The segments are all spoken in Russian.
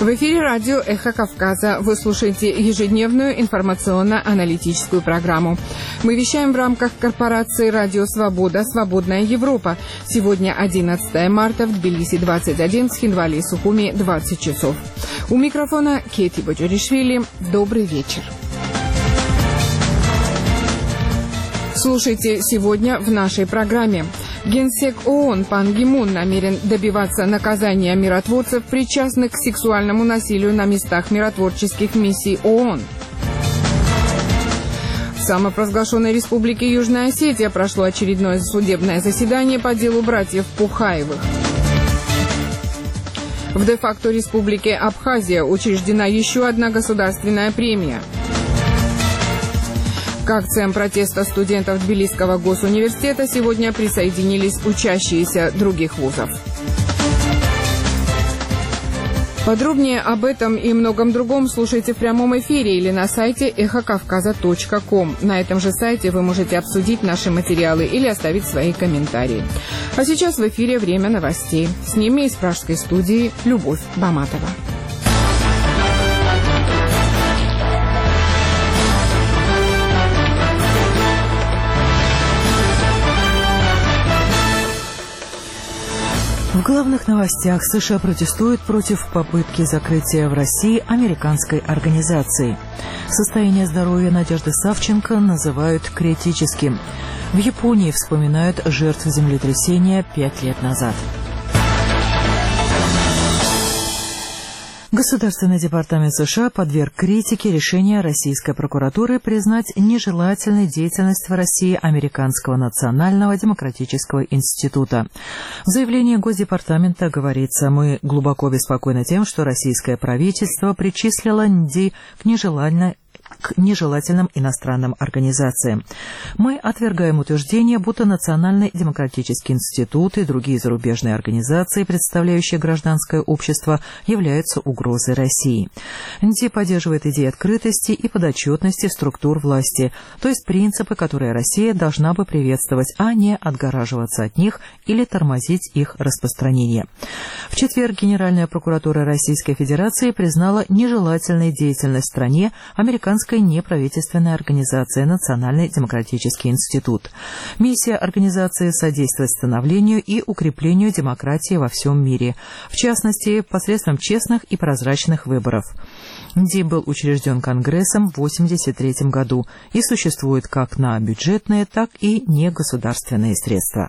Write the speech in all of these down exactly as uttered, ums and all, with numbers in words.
В эфире радио «Эхо Кавказа». Вы слушаете ежедневную информационно-аналитическую программу. Мы вещаем в рамках корпорации «Радио Свобода. Свободная Европа». Сегодня одиннадцатое марта, в Тбилиси двадцать один, в Схинвале и Сухуми двадцать часов. У микрофона Кети Боджоришвили. Добрый вечер. Слушайте сегодня в нашей программе. Генсек ООН Пан Ги Мун намерен добиваться наказания миротворцев, причастных к сексуальному насилию на местах миротворческих миссий ООН. В самопровозглашенной республике Южная Осетия прошло очередное судебное заседание по делу братьев Пухаевых. В де-факто республике Абхазия учреждена еще одна государственная премия. К акциям протеста студентов Тбилисского госуниверситета сегодня присоединились учащиеся других вузов. Подробнее об этом и многом другом слушайте в прямом эфире или на сайте эхо кавказа точка ком. На этом же сайте вы можете обсудить наши материалы или оставить свои комментарии. А сейчас в эфире время новостей. С ними из пражской студии Любовь Баматова. В главных новостях: США протестуют против попытки закрытия в России американской организации. Состояние здоровья Надежды Савченко называют критическим. В Японии вспоминают жертв землетрясения пять лет назад. Государственный департамент США подверг критике решение российской прокуратуры признать нежелательной деятельность в России Американского национального демократического института. В заявлении Госдепартамента говорится: мы глубоко обеспокоены тем, что российское правительство причислило НДИ к нежелательной к нежелательным иностранным организациям. Мы отвергаем утверждение, будто Национальный демократический институт и другие зарубежные организации, представляющие гражданское общество, являются угрозой России. НДИ поддерживает идеи открытости и подотчетности структур власти, то есть принципы, которые Россия должна бы приветствовать, а не отгораживаться от них или тормозить их распространение. В четверг Генеральная прокуратура Российской Федерации признала нежелательной деятельность в стране американской неправительственной организации «Национальный демократический институт». Миссия организации содействовать становлению и укреплению демократии во всем мире, в частности, посредством честных и прозрачных выборов. НДИ был учрежден Конгрессом в тысяча девятьсот восемьдесят третьем году и существует как на бюджетные, так и негосударственные средства.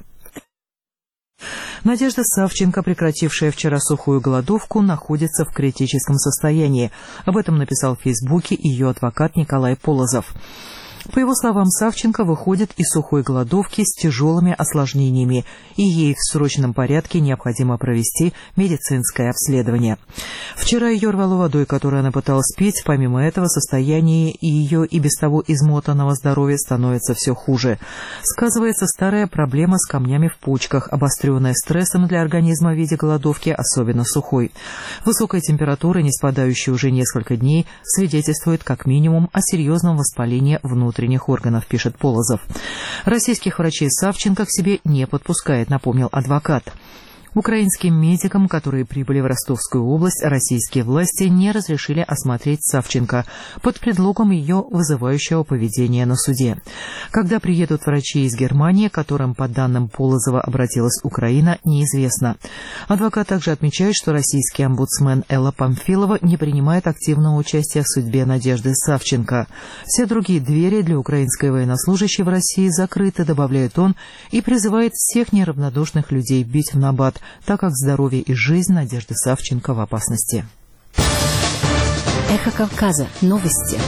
Надежда Савченко, прекратившая вчера сухую голодовку, находится в критическом состоянии. Об этом написал в Фейсбуке ее адвокат Николай Полозов. По его словам, Савченко выходит из сухой голодовки с тяжелыми осложнениями, и ей в срочном порядке необходимо провести медицинское обследование. Вчера ее рвало водой, которую она пыталась пить. Помимо этого, состояние ее и без того измотанного здоровья становится все хуже. Сказывается старая проблема с камнями в почках, обостренная стрессом для организма в виде голодовки, особенно сухой. Высокая температура, не спадающая уже несколько дней, свидетельствует как минимум о серьезном воспалении внутренних внутренних органов, пишет Полозов. Российских врачей Савченко к себе не подпускает, напомнил адвокат. Украинским медикам, которые прибыли в Ростовскую область, российские власти не разрешили осмотреть Савченко под предлогом ее вызывающего поведения на суде. Когда приедут врачи из Германии, к которым, по данным Полозова, обратилась Украина, неизвестно. Адвокат также отмечает, что российский омбудсмен Элла Памфилова не принимает активного участия в судьбе Надежды Савченко. Все другие двери для украинской военнослужащей в России закрыты, добавляет он, и призывает всех неравнодушных людей бить в набат, так как здоровье и жизнь Надежды Савченко в опасности. Эхо Кавказа. Новости.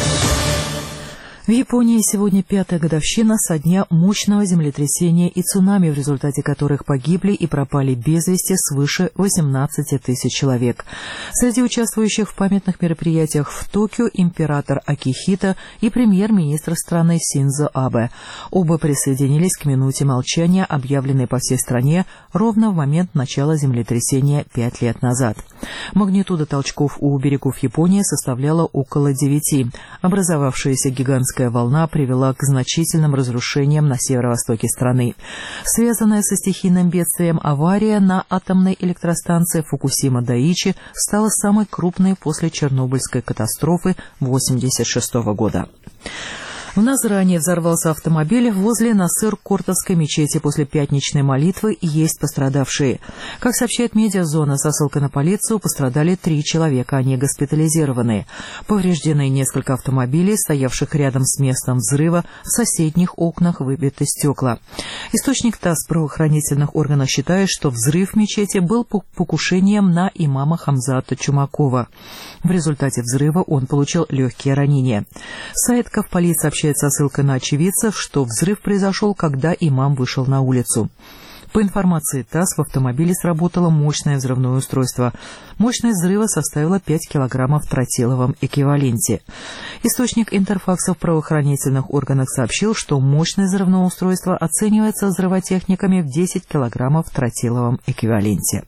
В Японии сегодня пятая годовщина со дня мощного землетрясения и цунами, в результате которых погибли и пропали без вести свыше восемнадцати тысяч человек. Среди участвующих в памятных мероприятиях в Токио император Акихито и премьер-министр страны Синдзо Абе. Оба присоединились к минуте молчания, объявленной по всей стране ровно в момент начала землетрясения пять лет назад. Магнитуда толчков у берегов Японии составляла около девяти. Образовавшаяся гигантская чернобыльская волна привела к значительным разрушениям на северо-востоке страны. Связанная со стихийным бедствием авария на атомной электростанции Фукусима-Дайичи стала самой крупной после чернобыльской катастрофы тысяча девятьсот восемьдесят шестого года. В Назране взорвался автомобиль возле Насыр-Кортовской мечети. После пятничной молитвы есть пострадавшие. Как сообщает медиазона со ссылкой на полицию, пострадали три человека, они госпитализированы. Повреждены несколько автомобилей, стоявших рядом с местом взрыва, в соседних окнах выбиты стекла. Источник ТАСС правоохранительных органов считает, что взрыв в мечети был покушением на имама Хамзата Чумакова. В результате взрыва он получил легкие ранения. Сайт Ковполит сообщает со ссылкой на очевидцев, что взрыв произошел, когда имам вышел на улицу. По информации ТАСС, в автомобиле сработало мощное взрывное устройство. Мощность взрыва составила пять килограммов в тротиловом эквиваленте. Источник Интерфакса в правоохранительных органах сообщил, что мощность взрывного устройства оценивается взрывотехниками в десять килограммов в тротиловом эквиваленте.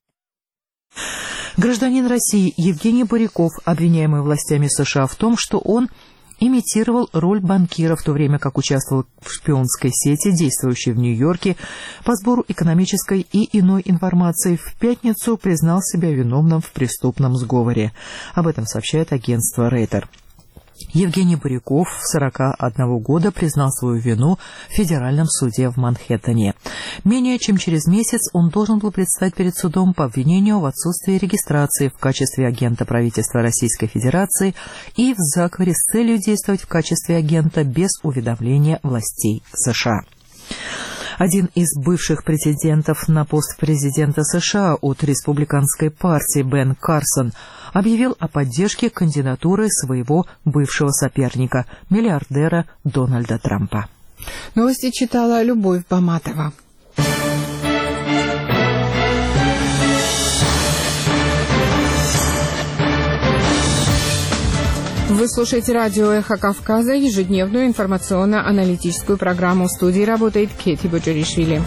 Гражданин России Евгений Буряков, обвиняемый властями США в том, что он имитировал роль банкира, в то время как участвовал в шпионской сети, действующей в Нью-Йорке, по сбору экономической и иной информации, в пятницу признал себя виновным в преступном сговоре. Об этом сообщает агентство Рейтер. Евгений Буряков, сорока одного года, признал свою вину в федеральном суде в Манхэттене. Менее чем через месяц он должен был предстать перед судом по обвинению в отсутствии регистрации в качестве агента правительства Российской Федерации и в заговоре с целью действовать в качестве агента без уведомления властей США. Один из бывших претендентов на пост президента США от республиканской партии Бен Карсон объявил о поддержке кандидатуры своего бывшего соперника, миллиардера Дональда Трампа. Новости читала Любовь Баматова. Вы слушаете радио «Эхо Кавказа», ежедневную информационно-аналитическую программу. В студии работает Кети Боджаришвили.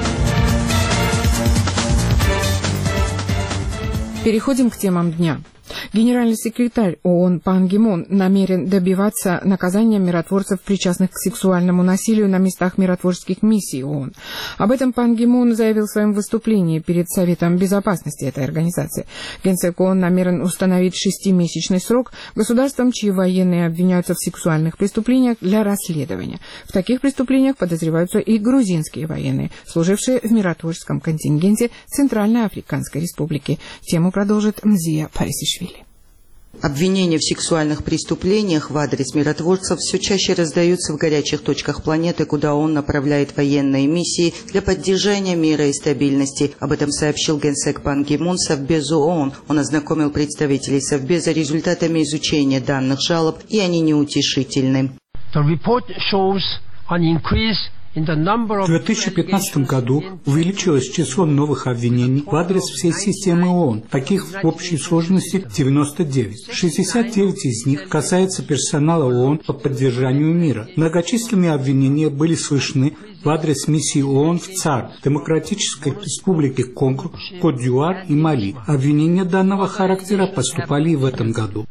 Переходим к темам дня. Генеральный секретарь ООН Пан Ги Мун намерен добиваться наказания миротворцев, причастных к сексуальному насилию на местах миротворческих миссий ООН. Об этом Пан Ги Мун заявил в своем выступлении перед Советом Безопасности этой организации. Генсек ООН намерен установить шестимесячный срок государствам, чьи военные обвиняются в сексуальных преступлениях, для расследования. В таких преступлениях подозреваются и грузинские военные, служившие в миротворческом контингенте Центральной Африканской Республики. Тему продолжит Мзия Парисишвили. Обвинения в сексуальных преступлениях в адрес миротворцев все чаще раздаются в горячих точках планеты, куда ООН направляет военные миссии для поддержания мира и стабильности. Об этом сообщил генсек Пан Ги Мун Совбезу ООН. Он ознакомил представителей Совбеза результатами изучения данных жалоб, и они неутешительны. В две тысячи пятнадцатом году увеличилось число новых обвинений в адрес всей системы ООН, таких в общей сложности девяносто девять. шестьдесят девять из них касается персонала ООН по поддержанию мира. Многочисленные обвинения были слышны в адрес миссии ООН в ЦАР, Демократической Республике Конго, Кот-д'Ивуар и Мали. Обвинения данного характера поступали и в этом году.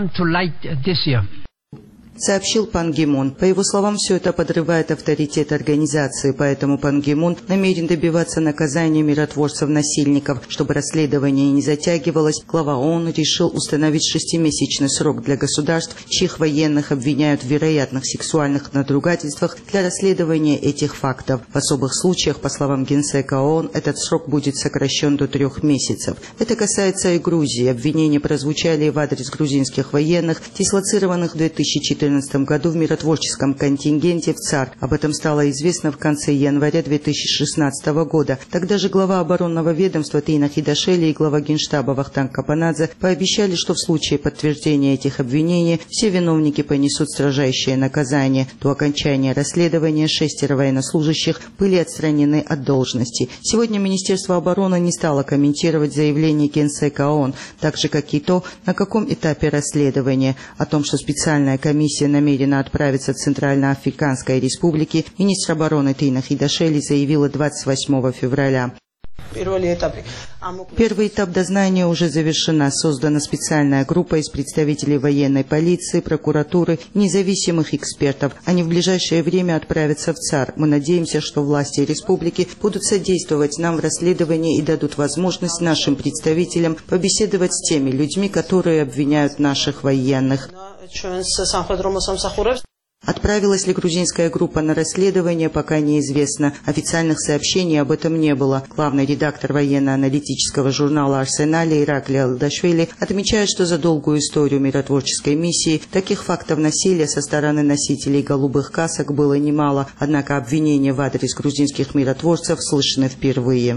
Сообщил Пан Ги Мун. По его словам, все это подрывает авторитет организации, поэтому Пан Ги Мун намерен добиваться наказания миротворцев-насильников. Чтобы расследование не затягивалось, глава ООН решил установить шестимесячный срок для государств, чьих военных обвиняют в вероятных сексуальных надругательствах, для расследования этих фактов. В особых случаях, по словам генсека ООН, этот срок будет сокращен до трех месяцев. Это касается и Грузии. Обвинения прозвучали в адрес грузинских военных, дислоцированных в две тысячи четырнадцатом две тысячи четырнадцатом году в миротворческом контингенте в ЦАР. Об этом стало известно в конце января две тысячи шестнадцатого года. Тогда же глава оборонного ведомства Тейна Хидашели и глава Генштаба Вахтанг Капанадзе пообещали, что в случае подтверждения этих обвинений все виновники понесут строжайшее наказание. До окончания расследования шестеро военнослужащих были отстранены от должности. Сегодня Министерство обороны не стало комментировать заявление генсека ООН, так же, как и то, на каком этапе расследования. О том, что специальная комиссия намерена отправиться в Центральноафриканской Республике, министр обороны Тейна Хидашели заявила двадцать восьмого февраля. Первый этап дознания уже завершена. Создана специальная группа из представителей военной полиции, прокуратуры, независимых экспертов. Они в ближайшее время отправятся в ЦАР. Мы надеемся, что власти республики будут содействовать нам в расследовании и дадут возможность нашим представителям побеседовать с теми людьми, которые обвиняют наших военных. Отправилась ли грузинская группа на расследование, пока неизвестно. Официальных сообщений об этом не было. Главный редактор военно-аналитического журнала «Арсенале» Иракли Алдашвили отмечает, что за долгую историю миротворческой миссии таких фактов насилия со стороны носителей голубых касок было немало. Однако обвинения в адрес грузинских миротворцев слышны впервые.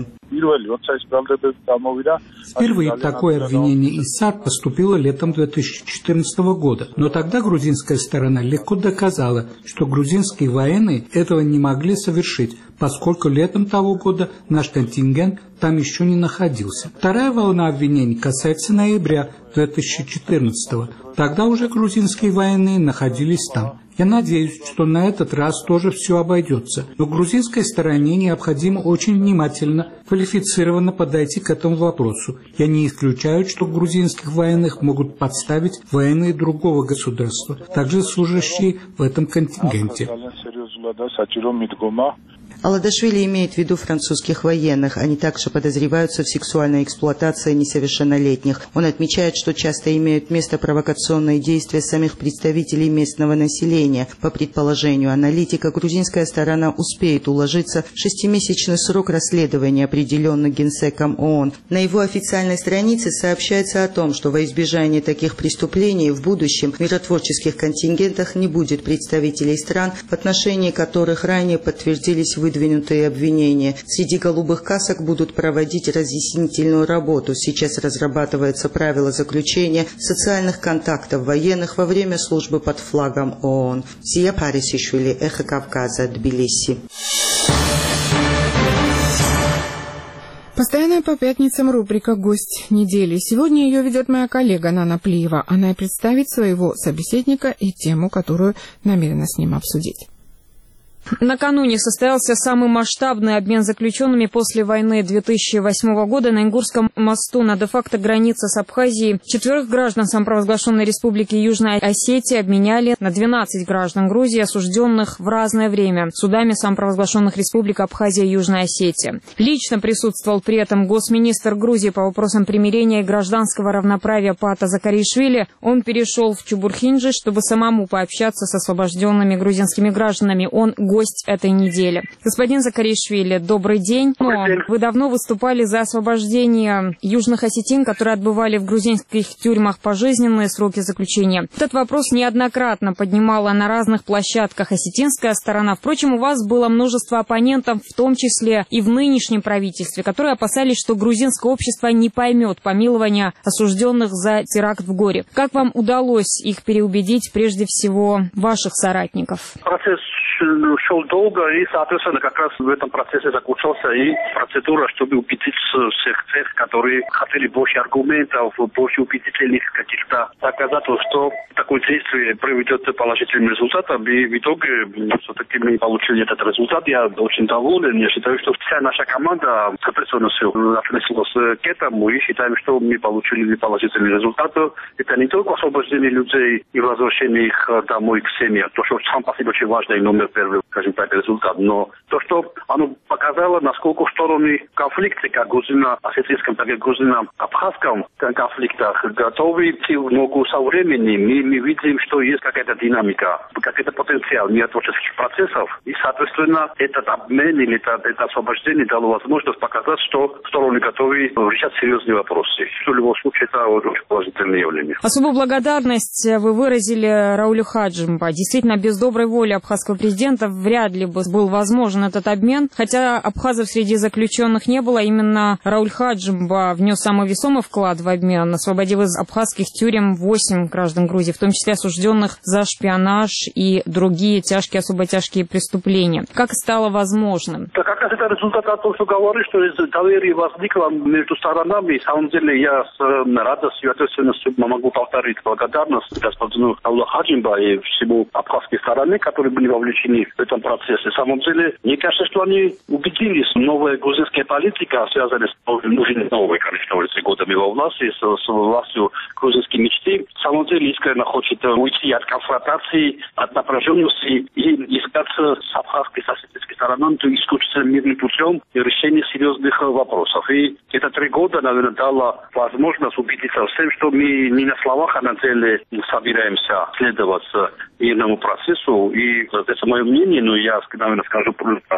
Впервые такое обвинение из САР поступило летом две тысячи четырнадцатого года. Но тогда грузинская сторона легко доказала, что грузинские военные этого не могли совершить, поскольку летом того года наш контингент там еще не находился. Вторая волна обвинений касается ноября две тысячи четырнадцатого. Тогда уже грузинские военные находились там. Я надеюсь, что на этот раз тоже все обойдется. Но грузинской стороне необходимо очень внимательно, квалифицированно подойти к этому вопросу. Я не исключаю, что грузинских военных могут подставить военные другого государства, также служащие в этом контингенте. Аладашвили имеет в виду французских военных. Они также подозреваются в сексуальной эксплуатации несовершеннолетних. Он отмечает, что часто имеют место провокационные действия самих представителей местного населения. По предположению аналитика, грузинская сторона успеет уложиться в шестимесячный срок расследования, определенный Генсеком ООН. На его официальной странице сообщается о том, что во избежание таких преступлений в будущем в миротворческих контингентах не будет представителей стран, в отношении которых ранее подтвердились выдвинутые обвинения. Среди голубых касок будут проводить разъяснительную работу. Сейчас разрабатывается правило заключения социальных контактов военных во время службы под флагом ООН. Зия Парисишвили, Эхо Кавказа, Тбилиси. Постоянная по пятницам рубрика «Гость недели». Сегодня ее ведет моя коллега Нана Плиева. Она и представит своего собеседника и тему, которую намерена с ним обсудить. Накануне состоялся самый масштабный обмен заключенными после войны две тысячи восьмого года на Ингурском мосту на де-факто границе с Абхазией. Четверых граждан самопровозглашенной республики Южная Осетия обменяли на двенадцать граждан Грузии, осужденных в разное время судами самопровозглашенных республик Абхазия и Южная Осетия. Лично присутствовал при этом госминистр Грузии по вопросам примирения и гражданского равноправия Пата Закаришвили. Он перешел в Чубурхинджи, чтобы самому пообщаться с освобожденными грузинскими гражданами. Он гость этой недели. Господин Закаришвили, добрый день. Добрый день. Вы давно выступали за освобождение южных осетин, которые отбывали в грузинских тюрьмах пожизненные сроки заключения. Этот вопрос неоднократно поднимала на разных площадках осетинская сторона. Впрочем, у вас было множество оппонентов, в том числе и в нынешнем правительстве, которые опасались, что грузинское общество не поймет помилования осужденных за теракт в Горе. Как вам удалось их переубедить, прежде всего, ваших соратников? Процесс шел долго, и, соответственно, как раз в этом процессе заключался и процедура, чтобы убедить всех тех, которые хотели больше аргументов, больше убедительных каких-то доказательств, что такое действие приведет к положительным результатам. И в итоге все-таки мы получили этот результат. Я очень доволен. Я считаю, что вся наша команда соответственно все отнеслась к этому, и считаем, что мы получили положительные результаты. Это не только освобождение людей и возвращение их домой к семье, то, что сам по себе очень важный номер первый, скажем так, результат. Но то, что оно показало, насколько в стороны конфликта, как грузино-осетинском, так и грузино-абхазском конфликтах, готовы идти в ногу со временем. Мы, мы видим, что есть какая-то динамика, какой-то потенциал миротворческих процессов. И, соответственно, этот обмен или это, это освобождение дало возможность показать, что стороны готовы решать серьезные вопросы. В любом случае, это очень положительное явление. Особую благодарность вы выразили Раулю Хаджимба. Действительно, без доброй воли абхазского президента вряд ли бы был возможен этот обмен. Хотя абхазов среди заключенных не было, именно Рауль Хаджимба внес самый весомый вклад в обмен, освободив из абхазских тюрем восемь граждан Грузии, в том числе осужденных за шпионаж и другие тяжкие, особо тяжкие преступления. Как стало возможным? Да, как раз это результат того, что говоришь, что доверие возникло между сторонами. На самом деле я с радостью и ответственностью могу повторить благодарность господину Раулю Хаджимба и всему абхазской стороны, которые были вовлечены вовлечены в этом процессе. На самом деле, мне кажется, что они убедились. Новая грузинская политика, связанная с нужными новой, конечно, уже годами во власти, с, с властью грузинской мечты, на самом деле искренне хочет уйти от конфронтации, от напряженности и искать с абхазской, с осетинской стороной исключительно мирным путем решения серьезных вопросов. И это три года, наверное, дало возможность убедиться в том, что мы не на словах, а на деле собираемся следовать мирному процессу. И это мое мнение, но я, наверное, скажу,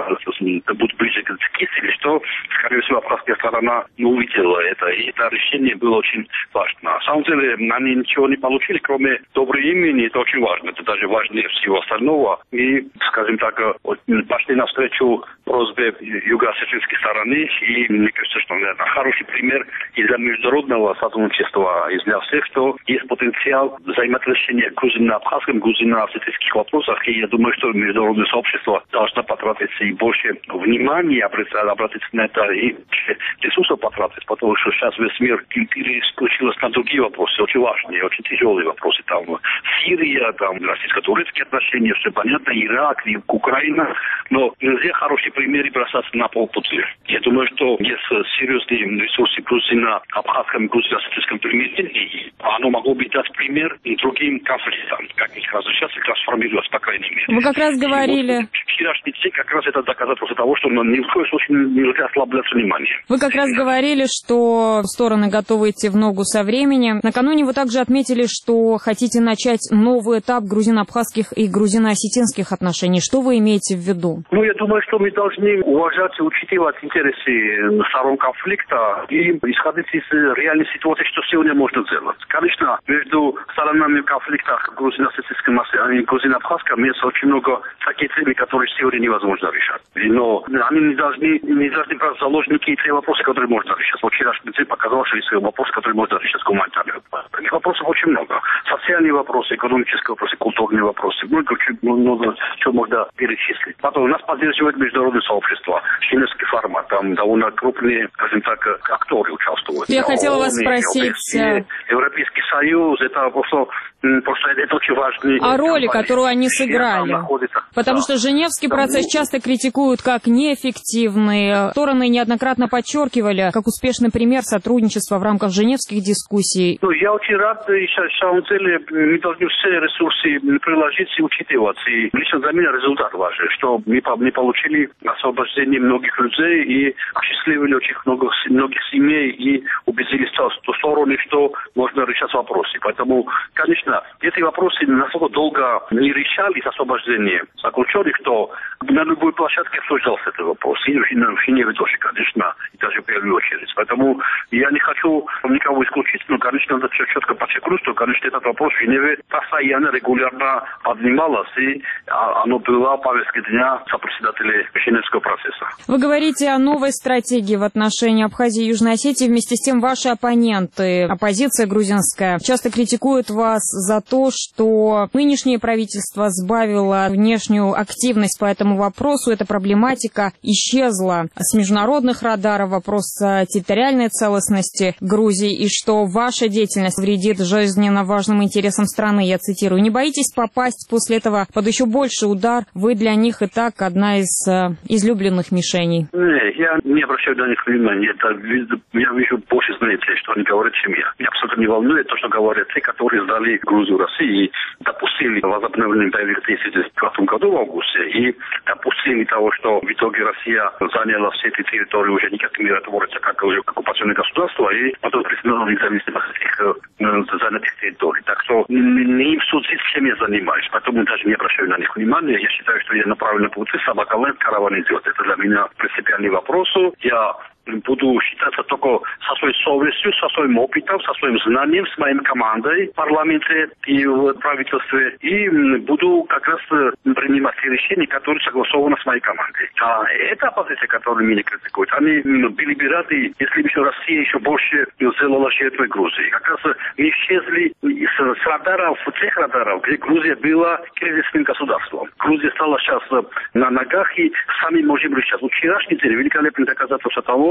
это будет ближе к истине, что, скорее всего, абхазская сторона не увидела это. И это решение было очень важно. На самом деле, они ничего не получили, кроме доброго имени. Это очень важно. Это даже важнее всего остального. И, скажем так, пошли навстречу просьбе юго-осетинской стороны. И мне кажется, что это хороший пример и для международного сотрудничества, и для всех, что есть потенциал взаимоотношения грузино-абхазском, грузино-осетинских вопросах. И я думаю, что международное сообщество должно потратиться и больше внимания обратить на это, и ресурсов потратить, потому что сейчас весь мир переключился на другие вопросы, очень важные, очень тяжелые вопросы. Там Сирия, там российско-турецкие отношения, все понятно, Ирак, Украина, но нельзя хорошие примеры бросаться на полпути. Я думаю, что есть серьезные ресурсы грузино-абхазском, грузино-осетинском примирении, оно могло бы дать пример и другим конфликтам, как их разрешаться, трансформироваться, по крайней мере. Вы как раз говорили... Вчерашний день как раз это доказательство того, что ни в коем случае нельзя ослаблять внимание. Вы как раз говорили, что стороны готовы идти в ногу со временем. Накануне вы также отметили, что хотите начать новый этап грузино-абхазских и грузино-осетинских отношений. Что вы имеете в виду? Ну, я думаю, что мы должны уважать и учитывать интересы сторон конфликта и исходить из реальной ситуации, что сегодня можно сделать. Конечно, между сторонами конфликта грузино-осетинским и грузино-абхазским есть очень много таких целей, которые сегодня невозможно решать. Но они не должны, не должны брать в заложники те вопросы, которые можно решать. Вот вчерашний день показал, что есть вопросы, которые можно решать гуманитарные. Таких вопросов очень много. Социальные вопросы, экономические вопросы, культурные вопросы. Много, много чего можно перечислить. Потом у нас поддерживает международное сообщество, женевский формат. Там довольно крупные, скажем так, акторы участвуют. Я хотела вас спросить... Европейский Союз, это просто, просто это очень важный... А роли, которую они сыграли? Потому что Женевский процесс часто критикуют как неэффективный. Стороны неоднократно подчеркивали, как успешный пример сотрудничества в рамках женевских дискуссий. Ну, я очень рад, и на самом деле мы должны все ресурсы приложить и учитывать. И лично для меня результат важен, что мы, мы получили освобождение многих людей и осчастливили очень много, многих семей и убедили стороны, что можно решать вопросы. Поэтому, конечно, эти вопросы настолько долго не решались освобождение заключенных, что на любой площадке обсуждался этот вопрос. И в Женеве тоже, конечно, и даже в первую очередь. Поэтому я не хочу никого исключить, но, конечно, надо четко подчеркнуть, что, конечно, этот вопрос в Женеве постоянно, регулярно поднимался, и оно было в повестке дня сопредседателей Женевского процесса. Вы говорите о новой стратегии в отношении Абхазии и Южной Осетии. Вместе с тем ваши оппоненты, оппозиция грузинская, часто критикуют вас за то, что нынешнее правительство сбавило внешнюю активность по этому вопросу. Эта проблематика исчезла с международных радаров, вопрос территориальной целостности Грузии, и что ваша деятельность вредит жизненно важным интересам страны, я цитирую. Не боитесь попасть после этого под еще больший удар? Вы для них и так одна из э, излюбленных мишеней. Не, я не обращаю на них внимания. Это, я вижу больше, знаете, что они говорят, чем я. Меня абсолютно не волнует то, что говорят те, которые сдали Грузию России и допустили возобновление боевых действий в две тысячи двадцатом году в августе и допустили того, что в итоге Россия заняла все эти территории уже не как миротворцы, как уже оккупационное государство, и потом признала независимость этих занятых территорий. Так что не им судить, чем я занимаюсь. Поэтому даже не обращаю на них внимания. Я считаю, что я на правильном пути, собака лает, караван идет. Это для меня принципиальный вопрос. Я буду считаться только со своей совестью, со своим опытом, со своим знанием, с моей командой в парламенте и в правительстве. И буду как раз принимать те решения, которые согласованы с моей командой. А эта оппозиция, которую меня критикуют, они были бы рады, если бы Россия еще больше сделала жертвой Грузии. Как раз не исчезли с радаров, тех радаров, где Грузия была кризисным государством. Грузия стала сейчас на ногах, и сами можем решать. Вчерашний день великолепное доказательство того,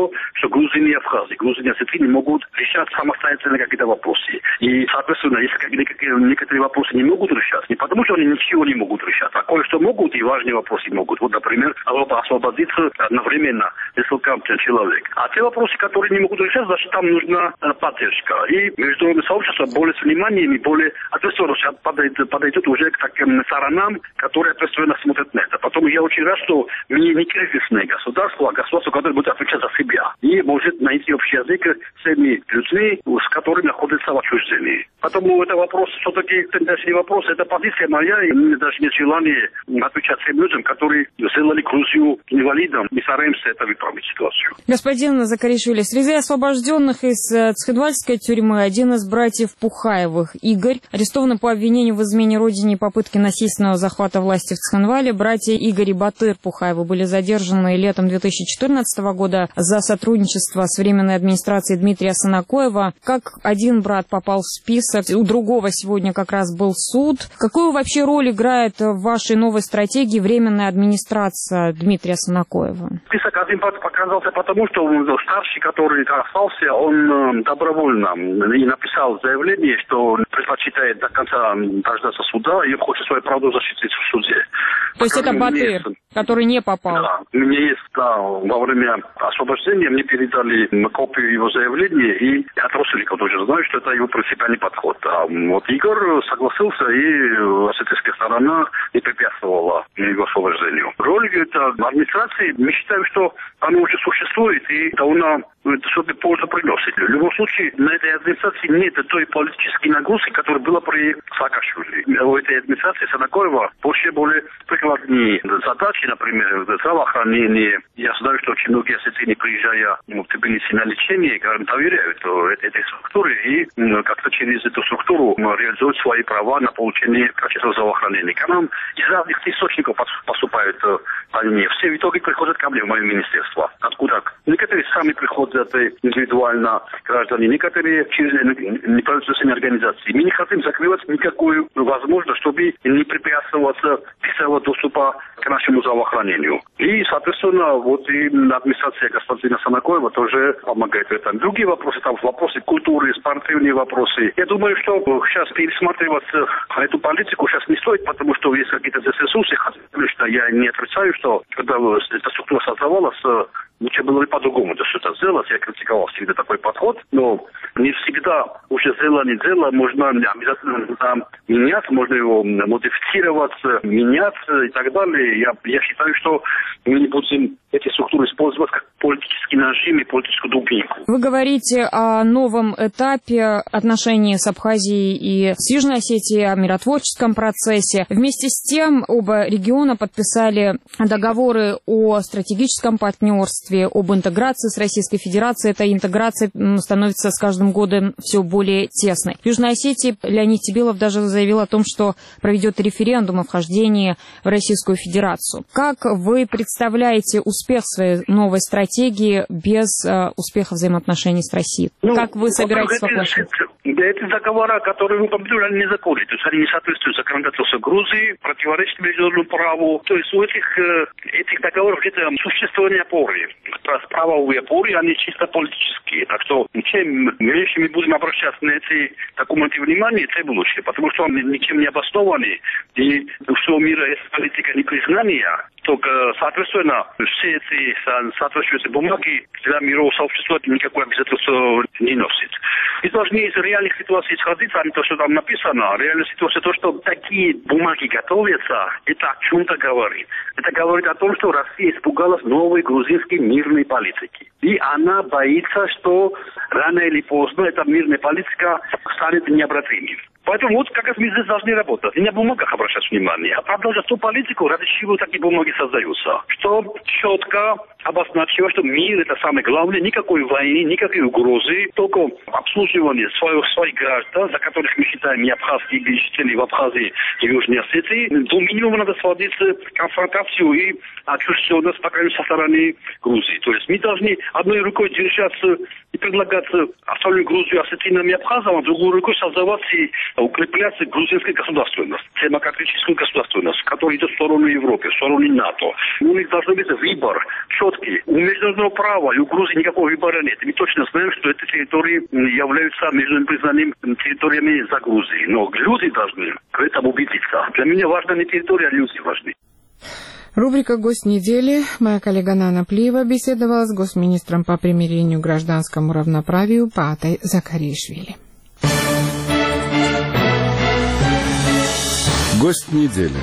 то, что Грузия и Абхазия, Грузия и Осетия не могут решать самостоятельно какие-то вопросы. И, соответственно, если некоторые вопросы не могут решать, не потому что они ничего не могут решать, а кое-что могут и важные вопросы могут. Вот, например, освободиться одновременно несколько человек. А те вопросы, которые не могут решать, значит, там нужна поддержка. И международное сообщество более с вниманием и более ответственно подойдет, подойдет уже к таким сторонам, которые ответственно смотрят на это. Потом я очень рад, что не, не кризисное государство, а государство, которое будет отвечать за себя. И может найти общий язык с теми людьми, с которыми находятся в отчуждении. Поэтому это вопрос, все-таки это даже не вопрос, это позиция моя, и мне даже нет желания отвечать тем людям, которые сделали Грузию инвалидом. Мы стараемся это выправить ситуацию. Господин Закаришвили, среди освобожденных из Цхинвальской тюрьмы один из братьев Пухаевых, Игорь, арестован по обвинению в измене родине и попытке насильственного захвата власти в Цхинвале. Братья Игорь и Батыр Пухаевы были задержаны летом две тысячи четырнадцатого года за сотрудничество с временной администрацией Дмитрия Санакоева. Как один брат попал в список, у другого сегодня как раз был суд. Какую вообще роль играет в вашей новой стратегии временная администрация Дмитрия Санакоева? Список один показался потому, что старший, который остался, он добровольно и написал заявление, что предпочитает до конца дождаться суда и хочет свою правду защитить в суде. То есть это Батыр, который не попал? Да, у меня есть, да, во время освобождения мне передали копию его заявления, и от родственников тоже знаю, что это его принципиальный подход. А вот Игорь согласился, и осетинская сторона не препятствовала его освобождению. Роль это администрации, мы считаем, что она уже существует, и она что-то пользу приносит. В любом случае, на этой администрации нет той политической нагрузки, которая была при Саакашвили. У этой администрации Санакоева больше более прикладные задачи, например, здравоохранение. Я знаю, что очень многие осетины, приезжая в Тбилиси на лечение, доверяют этой структуре и как-то через эту структуру реализуют свои права на получение качественного здравоохранения. К нам из разных источников поступают они. Все в итоге приходят ко мне в мое министерство. Откуда? Некоторые сами приходят индивидуально граждане, некоторые через неправительственные организации. Мы не хотим закрывать никакую возможность, чтобы не препятствовать письменного доступа к нашему здравоохранению. И, соответственно, вот и администрация господина Санакоева тоже помогает в этом. Другие вопросы, там вопросы культуры, спортивные вопросы. Я думаю, что сейчас пересматривать эту политику сейчас не стоит, потому что есть какие-то ресурсы, что я не отрицаю, что когда эта структура создавалась, лучше было бы по-другому это что-то сделать. Я критиковал всегда такой подход, но не всегда уже сделано дело, можно обязательно менять, можно его модифицировать, менять и так далее. Я, я считаю, что мы не будем эти структуры использовать как политический нажим и политическую дубинку. Вы говорите о новом этапе отношений с Абхазией и с Южной Осетией, о миротворческом процессе. Вместе с тем оба региона подписали договоры о стратегическом партнерстве, об интеграции с Российской Федерацией. Эта интеграция становится с каждым годом все более тесной. В Южной Осетии Леонид Тебилов даже заявил о том, что проведет референдум о вхождении в Российскую Федерацию. Как вы представляете успех своей новой стратегии без э, успеха взаимоотношений с Россией? Ну, как вы собираетесь воплощать? Эти договора, которые вы упомянули, они незаконны. То есть они не соответствуют законодательству Грузии, противоречат международному праву. То есть у этих, этих договоров где-то существование опоры. Правовые опоры, они чисто политические. Так что чем меньше мы будем обращаться на эти документы внимания, тем лучше. Потому что они ничем не обоснованы. И у всего мира есть политика непризнания. Только, соответственно, все эти соответствующие бумаги для мирового сообщества никакой обязательства не носит. И должны из реальных ситуаций исходить, а не то, что там написано. Реальная ситуация, то, что такие бумаги готовятся, это о чем-то говорит. Это говорит о том, что Россия испугалась новой грузинской мирной политики. И она боится, что рано или поздно эта мирная политика станет необратимой. Поэтому вот как раз мы здесь должны работать. И не о бумагах обращать внимание, а продолжать ту политику, ради чего такие бумаги создаются. Что четко обозначило, что мир это самое главное, никакой войны, никакой угрозы, только обслуживание своих, своих граждан, за которых мы считаем и абхазские жители в Абхазии и Южной Осетии. До минимума надо сводить конфронтацию и отчужденность, по крайней мере, со стороны Грузии. То есть мы должны одной рукой держаться предлагать автономию Грузию осетинам и абхазам, а другой рукой создавать и укреплять грузинскую государственность, демократическую государственность, которая идет в сторону Европы, в сторону НАТО. У них должен быть выбор четкий. У международного права и у Грузии никакого выбора нет. Мы точно знаем, что эти территории являются международным признанными территориями за Грузией. Но люди должны в этом убедиться. Для меня важна не территория, а люди важны. Рубрика «Гость недели». Моя коллега Нана Плиева беседовала с госминистром по примирению, гражданскому равноправию Паатай Закаришвили. Гость недели.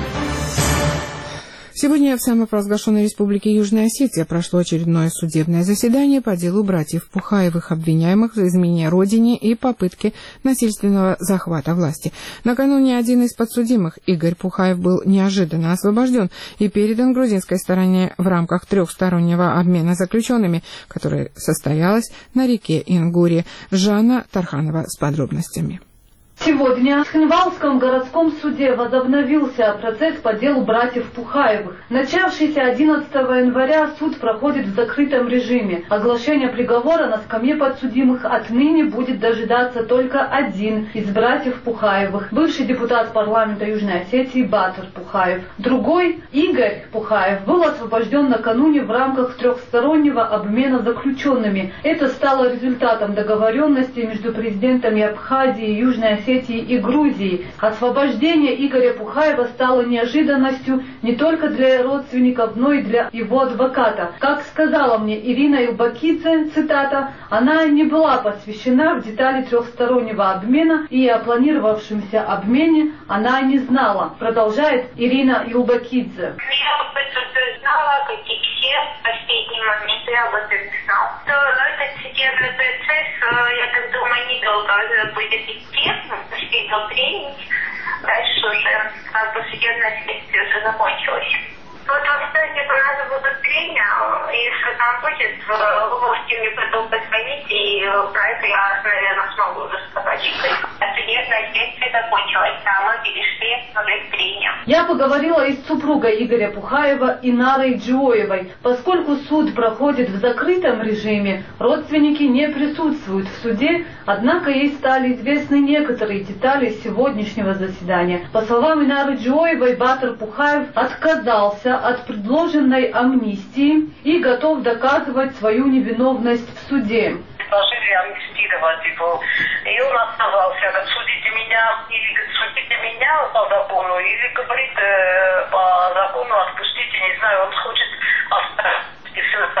Сегодня в самопровозглашенной Республике Южная Осетия прошло очередное судебное заседание по делу братьев Пухаевых, обвиняемых в измене родине и попытке насильственного захвата власти. Накануне один из подсудимых, Игорь Пухаев, был неожиданно освобожден и передан грузинской стороне в рамках трехстороннего обмена заключенными, которое состоялось на реке Ингуре. Жанна Тарханова с подробностями. Сегодня в Хинвалском городском суде возобновился процесс по делу братьев Пухаевых. Начавшийся одиннадцатого января суд проходит в закрытом режиме. Оглашение приговора на скамье подсудимых отныне будет дожидаться только один из братьев Пухаевых, бывший депутат парламента Южной Осетии Батыр Пухаев. Другой, Игорь Пухаев, был освобожден накануне в рамках трехстороннего обмена заключенными. Это стало результатом договоренности между президентами Абхазии и Южной Осетии и Грузии. Освобождение Игоря Пухаева стало неожиданностью не только для родственников, но и для его адвоката. Как сказала мне Ирина Илбакидзе, цитата, она не была посвящена в детали трехстороннего обмена и о планировавшемся обмене она не знала. Продолжает Ирина Илбакидзе. Я об этом знала, как и все, в последний момент я об этом знал. Но этот судебный процесс, я так думаю, недолго будет идти. Успел тренить, дальше уже как бы судебное следствие уже закончилось. Вот в кстати, у нас будут трения, если там будет, вы можете мне потом позвонить, и про это я, наверное, смогу рассказать. Судебное следствие закончилось, а мы перешли уже к трениям. Я поговорила и с супругой Игоря Пухаева Инарой Джоевой. Поскольку суд проходит в закрытом режиме, родственники не присутствуют в суде, однако ей стали известны некоторые детали сегодняшнего заседания. По словам Инары Джоевой, Батыр Пухаев отказался от предложенной амнистии и готов доказывать свою невиновность в суде. Предложили амнистировать его, и он отказался. Судите меня, или судите меня по закону, или говорит э, по закону отпустите, не знаю, он хочет оставить все это,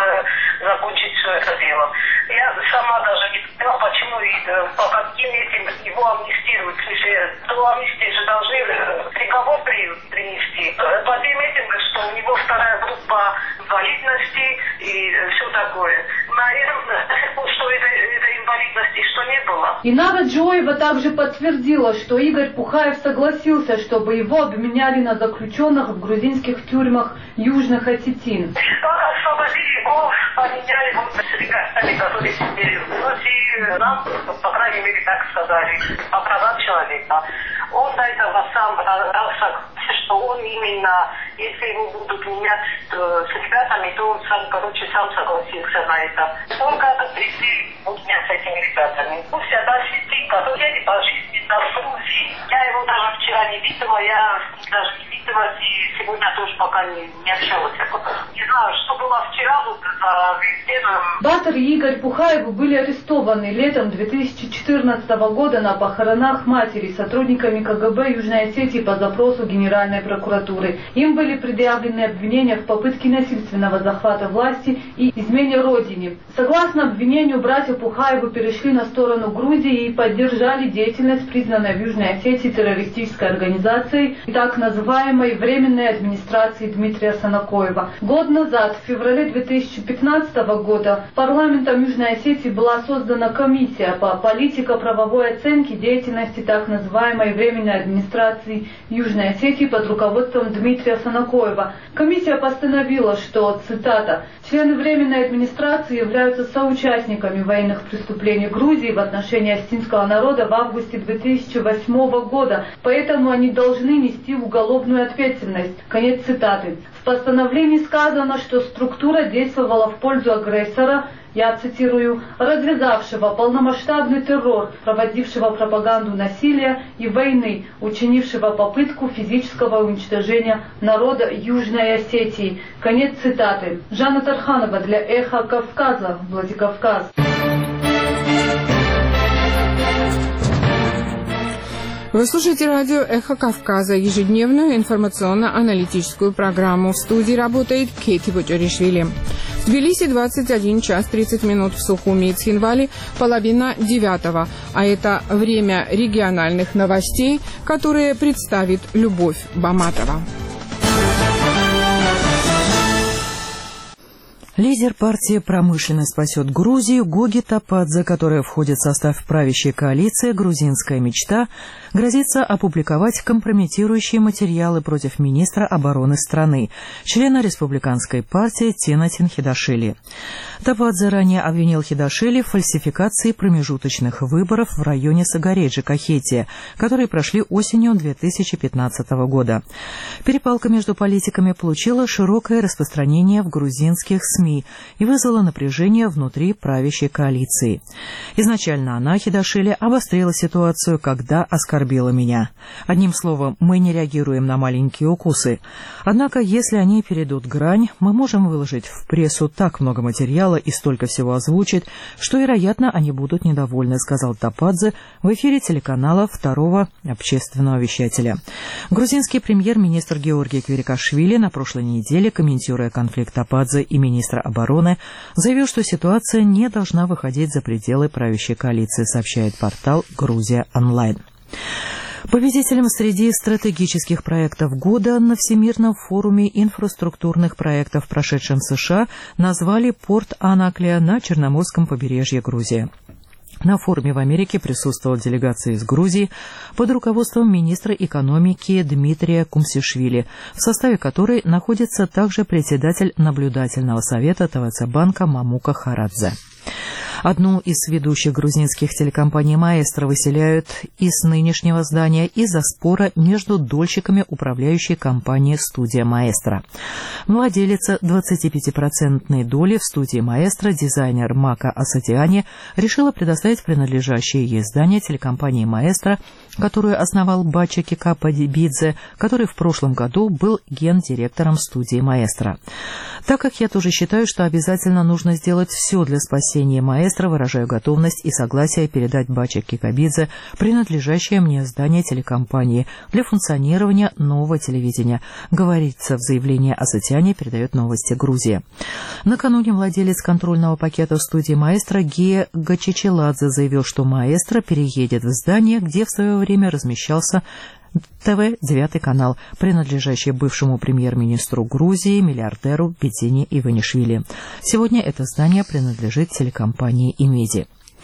э, закончить все это дело. Я сама даже не поняла, почему и по каким этим его амнистируют. До амнистии же должны приговор принести. По тем этим, что у него вторая группа инвалидности и все такое. Наверное, что это, это инвалидности, что не было. Инара Джоева также подтвердила, что Игорь Пухаев согласился, чтобы его обменяли на заключенных в грузинских тюрьмах Южных Осетин. Освободили его, поменяли его с ребятами, которые сидели в Грузии. Нам, по крайней мере, так сказали, оправдать человека. Он до этого сам согласился, что он именно, если его будут менять с ребятами, то он сам, короче, сам согласился на это. Он как-то пришли менять с этими ребятами. Ну, вся та сеть, которые по жизни на Грузии. Я его даже вчера не видела, я даже не видела, и сегодня тоже пока не, не общалась. Не знаю, что было вчера, вот это везде. Батыр и Игорь Пухаевы были арестованы летом две тысячи четырнадцатого года на похоронах матери сотрудниками ка гэ бэ Южной Осетии по запросу Генеральной прокуратуры. Им были предъявлены обвинения в попытке насильственного захвата власти и измене родине. Согласно обвинению, братья Пухаевы перешли на сторону Грузии и поддержали деятельность, признанной в Южной Осетии террористической организацией, так называемой Временной администрации Дмитрия Санакоева. Год назад, в феврале две тысячи пятнадцатого года, парламентом Южной Осетии была создана комиссия по политико-правовой оценке деятельности так называемой Временной администрации Южной Осетии под руководством Дмитрия Санакоева. Комиссия постановила, что, цитата, «члены Временной администрации являются соучастниками военных преступлений Грузии в отношении осетинского народа в августе две тысячи две тысячи восьмого года, поэтому они должны нести уголовную ответственность. Конец цитаты. В постановлении сказано, что структура действовала в пользу агрессора, я цитирую, развязавшего полномасштабный террор, проводившего пропаганду насилия и войны, учинившего попытку физического уничтожения народа Южной Осетии. Конец цитаты. Жанна Тарханова для «Эхо Кавказа», Владикавказ. Вы слушаете радио «Эхо Кавказа», ежедневную информационно-аналитическую программу. В студии работает Кейти Бутюришвили. В Тбилиси двадцать один час тридцать минут, в Сухуми и Цхинвале половина девятого. А это время региональных новостей, которые представит Любовь Баматова. Лидер партии «Промышленность спасет Грузию» Гоги Топадзе, которая входит в состав правящей коалиции «Грузинская мечта», грозится опубликовать компрометирующие материалы против министра обороны страны, члена республиканской партии Тинатин Хидашвили. Топадзе ранее обвинил Хидашвили в фальсификации промежуточных выборов в районе Сагареджи-Кахетия, которые прошли осенью две тысячи пятнадцатого года. Перепалка между политиками получила широкое распространение в грузинских СМИ и вызвала напряжение внутри правящей коалиции. Изначально она, Хидашвили, обострила ситуацию, когда оскорбила меня. Одним словом, мы не реагируем на маленькие укусы. Однако, если они перейдут грань, мы можем выложить в прессу так много материала и столько всего озвучить, что, вероятно, они будут недовольны, сказал Топадзе в эфире телеканала второго общественного вещателя. Грузинский премьер-министр Георгий Квирикашвили на прошлой неделе, комментируя конфликт Топадзе и министра обороны, заявил, что ситуация не должна выходить за пределы правящей коалиции, сообщает портал «Грузия онлайн». Победителем среди стратегических проектов года на Всемирном форуме инфраструктурных проектов, прошедшем в США, назвали порт Анаклия на Черноморском побережье Грузии. На форуме в Америке присутствовала делегация из Грузии под руководством министра экономики Дмитрия Кумсишвили, в составе которой находится также председатель наблюдательного совета ТВЦ-банка Мамука Харадзе. Одну из ведущих грузинских телекомпаний «Маэстро» выселяют из нынешнего здания из-за спора между дольщиками управляющей компании «Студия Маэстро». Владелица двадцатипятипроцентной доли в студии «Маэстро», дизайнер Мака Асатиани, решила предоставить принадлежащее ей здание телекомпании «Маэстро», которую основал Бача Кикападибидзе, который в прошлом году был гендиректором студии «Маэстро». Так как я тоже считаю, что обязательно нужно сделать все для спасения «Маэстро», выражаю готовность и согласие передать Бача Кикабидзе принадлежащее мне здание телекомпании для функционирования нового телевидения, говорится в заявлении Асатиани, передает новости Грузия. Накануне владелец контрольного пакета студии «Маэстро» Гея Гачичеладзе заявил, что «Маэстро» переедет в здание, где в свое время размещался ТВ «Девятый канал», принадлежащий бывшему премьер-министру Грузии, миллиардеру Бедзине Иванишвили. Сегодня это здание принадлежит телекомпании «Имеди».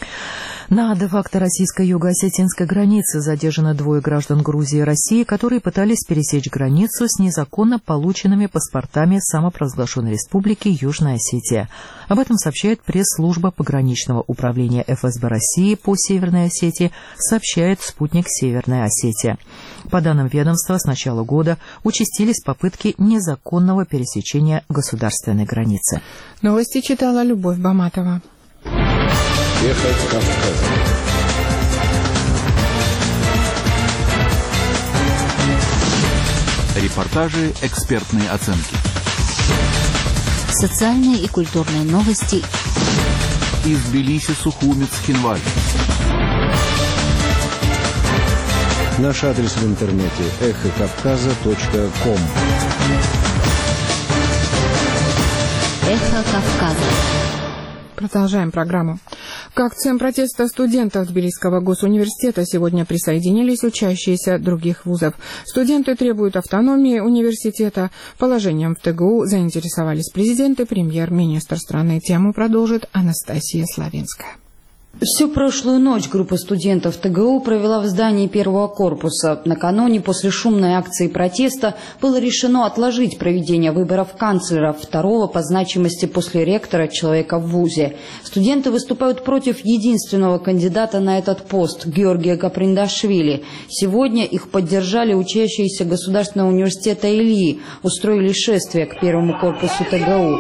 На де-факто российской юго-осетинской границе задержаны двое граждан Грузии и России, которые пытались пересечь границу с незаконно полученными паспортами самопровозглашенной республики Южная Осетия. Об этом сообщает пресс-служба пограничного управления эф эс бэ России по Северной Осетии, сообщает спутник «Северная Осетия». По данным ведомства, с начала года участились попытки незаконного пересечения государственной границы. Новости читала Любовь Баматова. Ехать Кавказом. Репортажи, экспертные оценки. Социальные и культурные новости. Из Тбилиси, Сухуми, Цхинвали. Наш адрес в интернете эхо кавказа точка ком. Эхо Кавказа. Продолжаем программу. К акциям протеста студентов Тбилисского госуниверситета сегодня присоединились учащиеся других вузов. Студенты требуют автономии университета. Положением в тэ гэ у заинтересовались президент и премьер-министр страны. Тему продолжит Анастасия Славинская. Всю прошлую ночь группа студентов ТГУ провела в здании первого корпуса. Накануне, после шумной акции протеста, было решено отложить проведение выборов канцлера, второго по значимости после ректора человека в вузе. Студенты выступают против единственного кандидата на этот пост – Георгия Гаприндашвили. Сегодня их поддержали учащиеся Государственного университета Ильи, устроили шествие к первому корпусу ТГУ.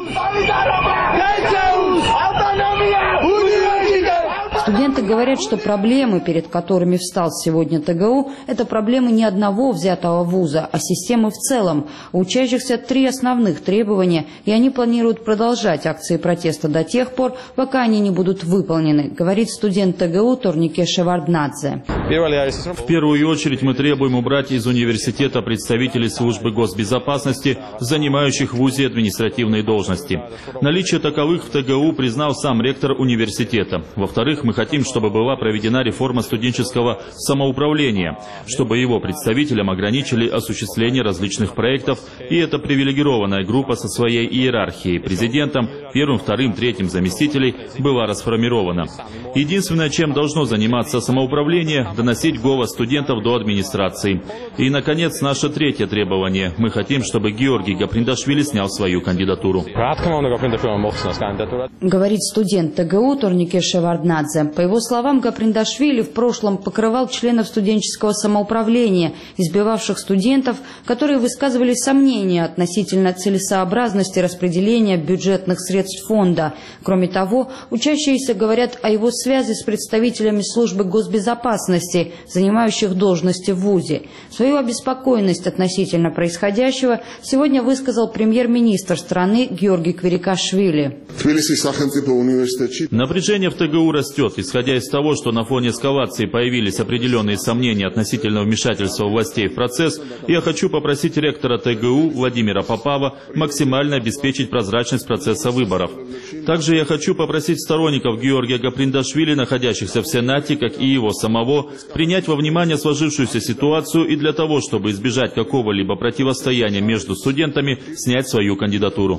Студенты говорят, что проблемы, перед которыми встал сегодня ТГУ, это проблемы не одного взятого вуза, а системы в целом. У учащихся три основных требования, и они планируют продолжать акции протеста до тех пор, пока они не будут выполнены, говорит студент ТГУ Торнике Шеварднадзе. В первую очередь мы требуем убрать из университета представителей службы госбезопасности, занимающих в вузе административные должности. Наличие таковых в ТГУ признал сам ректор университета. Во-вторых, мы хотим, чтобы была проведена реформа студенческого самоуправления, чтобы его представителям ограничили осуществление различных проектов, и эта привилегированная группа со своей иерархией, президентом, первым, вторым, третьим заместителей, была расформирована. Единственное, чем должно заниматься самоуправление – доносить голос студентов до администрации. И, наконец, наше третье требование. Мы хотим, чтобы Георгий Гаприндашвили снял свою кандидатуру. Говорит студент ТГУ Торнике Шеварднадзе. По его словам, Гаприндашвили в прошлом покрывал членов студенческого самоуправления, избивавших студентов, которые высказывали сомнения относительно целесообразности распределения бюджетных средств фонда. Кроме того, учащиеся говорят о его связи с представителями службы госбезопасности, занимающих должности в вузе. Свою обеспокоенность относительно происходящего сегодня высказал премьер-министр страны Георгий Квирикашвили. Напряжение в ТГУ растет. Исходя из того, что на фоне эскалации появились определенные сомнения относительно вмешательства властей в процесс, я хочу попросить ректора ТГУ Владимира Попова максимально обеспечить прозрачность процесса выборов. Также я хочу попросить сторонников Георгия Гаприндашвили, находящихся в Сенате, как и его самого, принять во внимание сложившуюся ситуацию и для того, чтобы избежать какого-либо противостояния между студентами, снять свою кандидатуру.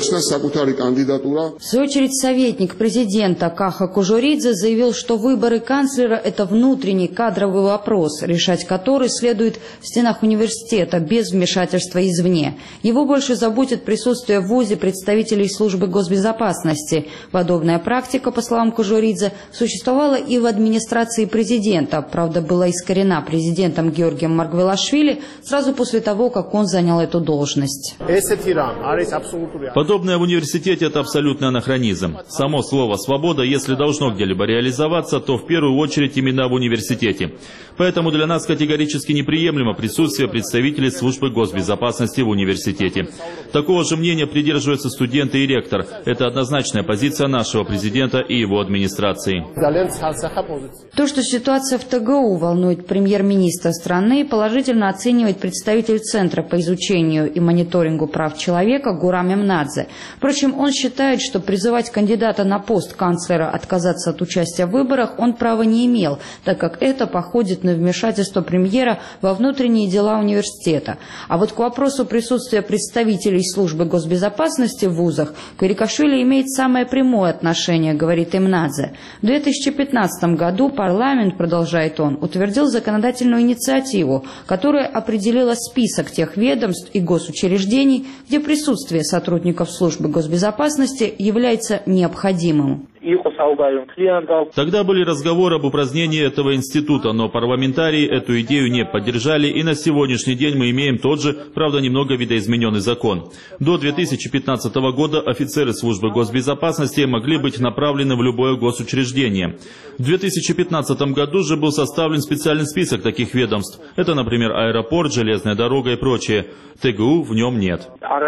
В свою очередь, советник президента Каха Кужуридзе заявил, что выборы канцлера – это внутренний кадровый вопрос, решать который следует в стенах университета без вмешательства извне. Его больше заботит присутствие в вузе представителей службы госбезопасности. Подобная практика, по словам Кужуридзе, существовала и в администрации президента, правда, была искорена президентом Георгием Маргвелашвили сразу после того, как он занял эту должность. Подобное в университете – это абсолютный анахронизм. Само слово «свобода», если должно где-либо реализоваться, то в первую очередь именно в университете. Поэтому для нас категорически неприемлемо присутствие представителей службы госбезопасности в университете. Такого же мнения придерживаются студенты и ректор. Это однозначная позиция нашего президента и его администрации. То, что ситуация в ТГУ волнует премьер-министра страны, положительно оценивает представитель Центра по изучению и мониторингу прав человека Гурам Эмнадзе. Впрочем, он считает, что призывать кандидата на пост канцлера отказаться от участия в выборах он права не имел, так как это походит на вмешательство премьера во внутренние дела университета. А вот к вопросу присутствия представителей службы госбезопасности в вузах Квирикашвили имеет самое прямое отношение, говорит Эмнадзе. В две тысячи пятнадцатом году парламент, продолжает он, утвердил законодательную инициативу, которая определила список тех ведомств и госучреждений, где присутствие сотрудников службы госбезопасности является необходимым. Тогда были разговоры об упразднении этого института, но парламентарии эту идею не поддержали, и на сегодняшний день мы имеем тот же, правда немного видоизмененный закон. До две тысячи пятнадцатого года офицеры службы госбезопасности могли быть направлены в любое госучреждение. В две тысячи пятнадцатом году же был составлен специальный список таких ведомств. Это, например, аэропорт, железная дорога и прочее. ТГУ в нем нет.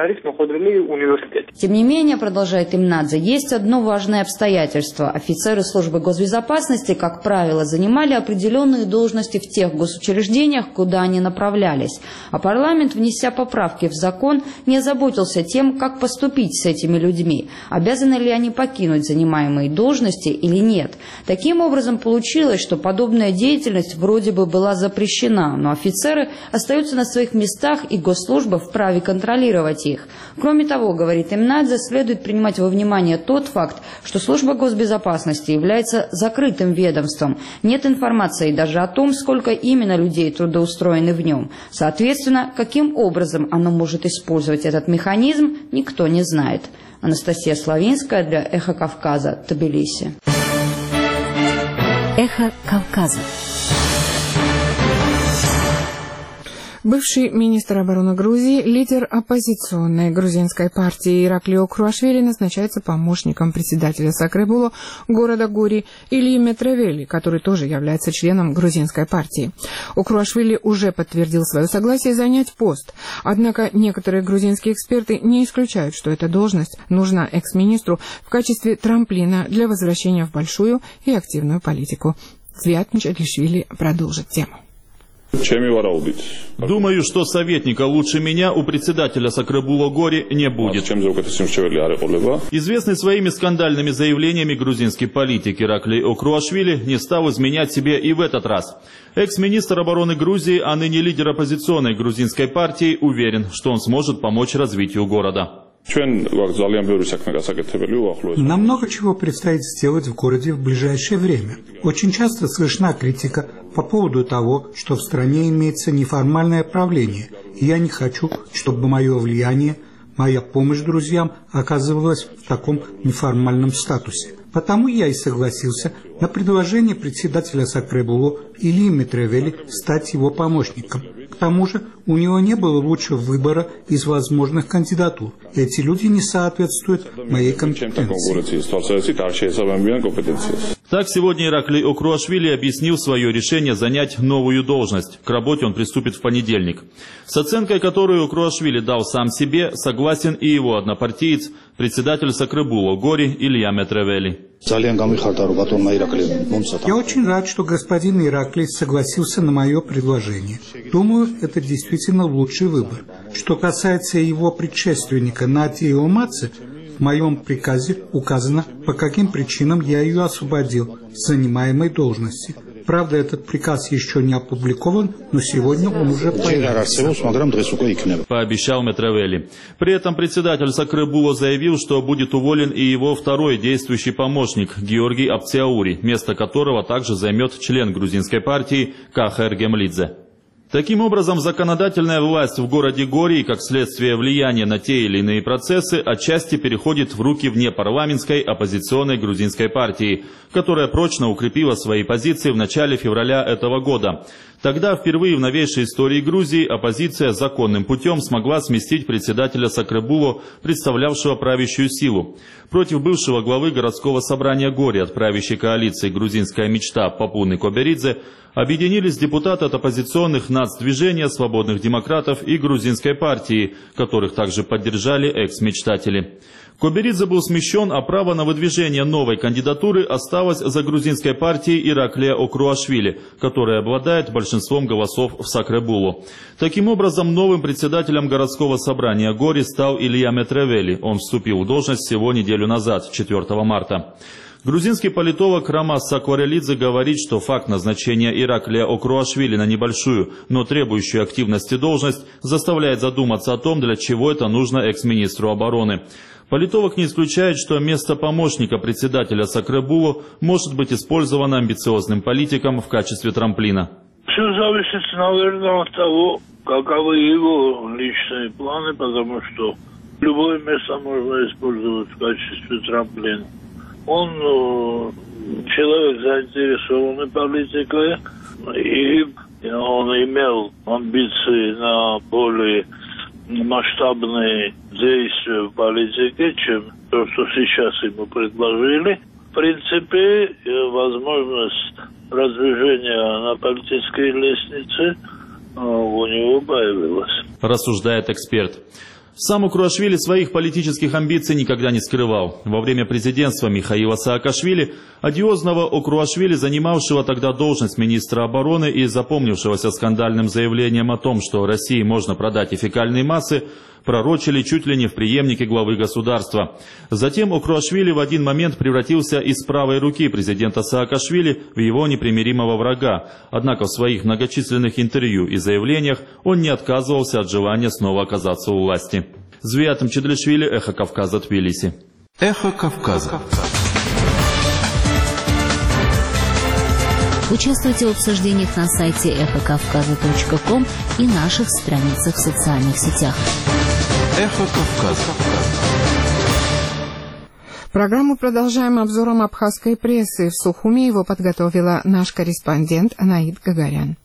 Тем не менее, продолжает Эмнадзе, есть одно важное обстоятельство. Офицеры службы госбезопасности, как правило, занимали определенные должности в тех госучреждениях, куда они направлялись. А парламент, внеся поправки в закон, не озаботился тем, как поступить с этими людьми. Обязаны ли они покинуть занимаемые должности или нет. Таким образом, получилось, что подобная деятельность вроде бы была запрещена, но офицеры остаются на своих местах, и госслужба вправе контролировать их. Кроме того, говорит Эмнадзе, следует принимать во внимание тот факт, что служба Служба госбезопасности является закрытым ведомством. Нет информации даже о том, сколько именно людей трудоустроены в нем. Соответственно, каким образом оно может использовать этот механизм, никто не знает. Анастасия Славинская для «Эхо Кавказа», Тбилиси. «Эхо Кавказа». Бывший министр обороны Грузии, лидер оппозиционной грузинской партии Ираклий Окруашвили назначается помощником председателя Сакребуло города Гори Ильи Метревели, который тоже является членом грузинской партии. Окруашвили уже подтвердил свое согласие занять пост. Однако некоторые грузинские эксперты не исключают, что эта должность нужна экс-министру в качестве трамплина для возвращения в большую и активную политику. Цвят Мичатлишвили продолжит тему. Думаю, что советника лучше меня у председателя Сакребуло Гори не будет. Известный своими скандальными заявлениями грузинский политик Ираклий Окруашвили не стал изменять себе и в этот раз. Экс-министр обороны Грузии, а ныне лидер оппозиционной грузинской партии, уверен, что он сможет помочь развитию города. Нам много чего предстоит сделать в городе в ближайшее время. Очень часто слышна критика по поводу того, что в стране имеется неформальное правление, и я не хочу, чтобы мое влияние, моя помощь друзьям оказывалась в таком неформальном статусе. Потому я и согласился на предложение председателя Сакребуло Ильи Метревели стать его помощником. К тому же у него не было лучшего выбора из возможных кандидатур. Эти люди не соответствуют моей компетенции. Так сегодня Ираклий Окруашвили объяснил свое решение занять новую должность. К работе он приступит в понедельник. С оценкой, которую Окруашвили дал сам себе, согласен и его однопартиец, председатель Сакребуло Гори Илья Метревели. Я очень рад, что господин Ираклий согласился на мое предложение. Думаю, это действительно лучший выбор. Что касается его предшественника Нати Иомадзе, в моем приказе указано, по каким причинам я ее освободил с занимаемой должности. Правда, этот приказ еще не опубликован, но сегодня он уже появится. Пообещал Метревели. При этом председатель Сакребуло заявил, что будет уволен и его второй действующий помощник Георгий Апциаури, место которого также займет член грузинской партии Кахер Гемлидзе. Таким образом, законодательная власть в городе Гори и, как следствие, влияния на те или иные процессы, отчасти переходит в руки внепарламентской оппозиционной грузинской партии, которая прочно укрепила свои позиции в начале февраля этого года. Тогда впервые в новейшей истории Грузии оппозиция законным путем смогла сместить председателя Сакребуло, представлявшего правящую силу. Против бывшего главы городского собрания Гори от правящей коалиции «Грузинская мечта» Папуны Коберидзе объединились депутаты от оппозиционных нацдвижения, свободных демократов и грузинской партии, которых также поддержали экс-мечтатели. Коберидзе был смещен, а право на выдвижение новой кандидатуры осталось за грузинской партией Ираклия Окруашвили, которая обладает большинством голосов в Сакребуло. Таким образом, новым председателем городского собрания Гори стал Илья Метревели. Он вступил в должность всего неделю назад, четвёртого марта. Грузинский политолог Рамаз Сакварелидзе говорит, что факт назначения Ираклия Окруашвили на небольшую, но требующую активности должность заставляет задуматься о том, для чего это нужно экс-министру обороны. Политолог не исключает, что место помощника председателя Сакребуло может быть использовано амбициозным политиком в качестве трамплина. Все зависит, наверное, от того, каковы его личные планы, потому что любое место можно использовать в качестве трамплина. Он человек заинтересованный политикой, и он имел амбиции на более масштабные действия в политике, чем то, что сейчас ему предложили. В принципе, возможность продвижения на политической лестнице у него появилась. Рассуждает эксперт. Сам Окруашвили своих политических амбиций никогда не скрывал. Во время президентства Михаила Саакашвили, одиозного Окруашвили, занимавшего тогда должность министра обороны и запомнившегося скандальным заявлением о том, что России можно продать и фекальные массы, пророчили чуть ли не в преемнике главы государства. Затем Окруашвили в один момент превратился из правой руки президента Саакашвили в его непримиримого врага. Однако в своих многочисленных интервью и заявлениях он не отказывался от желания снова оказаться у власти. Звиат Мчедлишвили, Эхо Кавказа, Тбилиси. Эхо Кавказа. Участвуйте в обсуждениях на сайте эхо кавказа точка ком и наших страницах в социальных сетях. Эхо Кавказа. Программу продолжаем обзором абхазской прессы. В Сухуми его подготовила наш корреспондент Анаид Гагарян.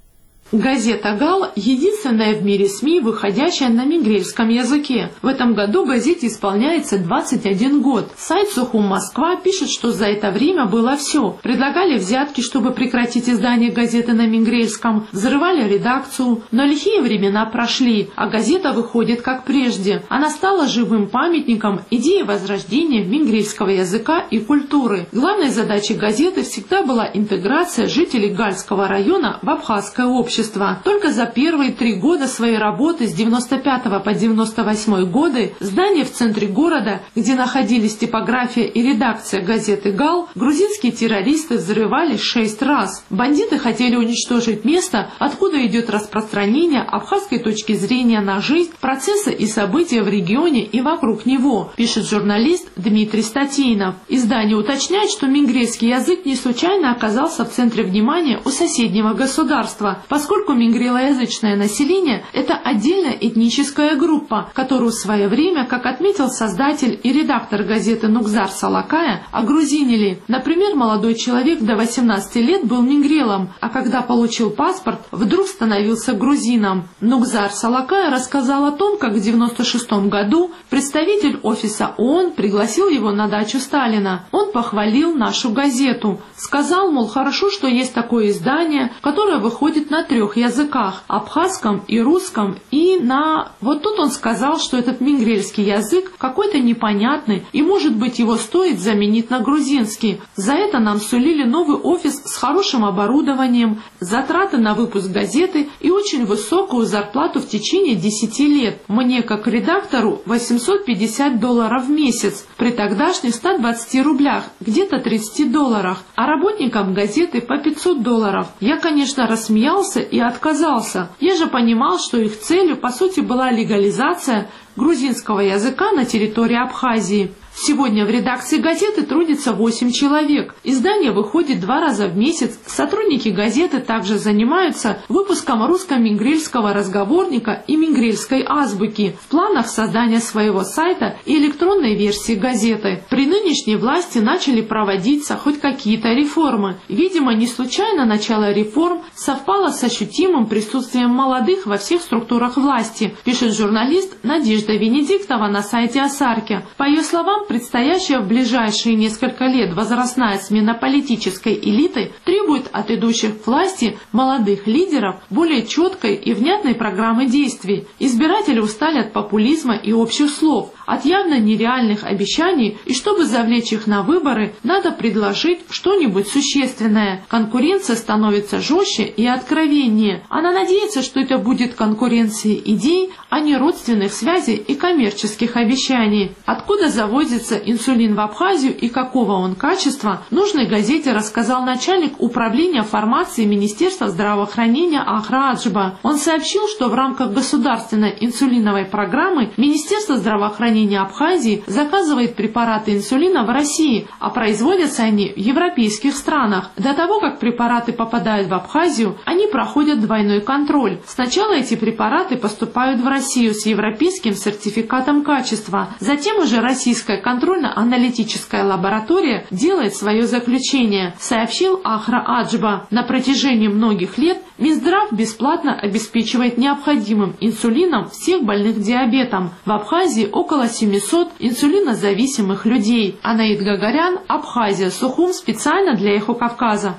Газета «Гал» – единственная в мире СМИ, выходящая на мингрельском языке. В этом году газете исполняется двадцать один год. Сайт «Сухум Москва» пишет, что за это время было все. Предлагали взятки, чтобы прекратить издание газеты на мингрельском, взрывали редакцию. Но лихие времена прошли, а газета выходит как прежде. Она стала живым памятником идеи возрождения мингрельского языка и культуры. Главной задачей газеты всегда была интеграция жителей Гальского района в абхазское общество. Только за первые три года своей работы с девяносто пятого по девяносто восьмой годы здание в центре города, где находились типография и редакция газеты «Гал», грузинские террористы взрывали шесть раз. Бандиты хотели уничтожить место, откуда идет распространение абхазской точки зрения на жизнь, процессы и события в регионе и вокруг него, пишет журналист Дмитрий Статейнов. Издание уточняет, что мингрельский язык не случайно оказался в центре внимания у соседнего государства, поскольку мингрелоязычное население – это отдельная этническая группа, которую в свое время, как отметил создатель и редактор газеты Нугзар Салакая, огрузинили. Например, молодой человек до восемнадцати лет был мингрелом, а когда получил паспорт, вдруг становился грузином. Нугзар Салакая рассказал о том, как в девяносто шестом году представитель офиса ООН пригласил его на дачу Сталина. Он похвалил нашу газету. Сказал, мол, хорошо, что есть такое издание, которое выходит на трех языках – абхазском и русском, и на… Вот тут он сказал, что этот мингрельский язык какой-то непонятный, и, может быть, его стоит заменить на грузинский. За это нам сулили новый офис с хорошим оборудованием, затраты на выпуск газеты и очень высокую зарплату в течение десяти лет. Мне, как редактору, восемьсот пятьдесят долларов в месяц, при тогдашних ста двадцати рублях, где-то тридцати долларах, а работникам газеты по пятьсот долларов. Я, конечно, рассмеялся и отказался. Я же понимал, что их целью по сути была легализация грузинского языка на территории Абхазии. Сегодня в редакции газеты трудится восемь человек. Издание выходит два раза в месяц. Сотрудники газеты также занимаются выпуском русско-мингрельского разговорника и мингрельской азбуки. В планах создания своего сайта и электронной версии газеты. При нынешней власти начали проводиться хоть какие-то реформы. Видимо, не случайно начало реформ совпало с ощутимым присутствием молодых во всех структурах власти, пишет журналист Надежда Венедиктова на сайте Асарки. По ее словам, предстоящая в ближайшие несколько лет возрастная смена политической элиты требует от идущих к власти молодых лидеров более четкой и внятной программы действий. Избиратели устали от популизма и общих слов, от явно нереальных обещаний, и чтобы завлечь их на выборы, надо предложить что-нибудь существенное. Конкуренция становится жестче и откровеннее. Она надеется, что это будет конкуренция идей, а не родственных связей и коммерческих обещаний. Откуда завозится инсулин в Абхазию и какого он качества, нужной газете рассказал начальник управления фармации Министерства здравоохранения Ахра Аджба. Он сообщил, что в рамках государственной инсулиновой программы Министерство здравоохранения Абхазии заказывает препараты инсулина в России, а производятся они в европейских странах. До того, как препараты попадают в Абхазию, они проходят двойной контроль. Сначала эти препараты поступают в Россию с европейским сертификатом качества, затем уже российская контрольно-аналитическая лаборатория делает свое заключение, сообщил Ахра Аджба. На протяжении многих лет Минздрав бесплатно обеспечивает необходимым инсулином всех больных диабетом. В Абхазии около семисот инсулинозависимых людей. Анаид Гагарян, Абхазия, Сухум, специально для Эхо Кавказа.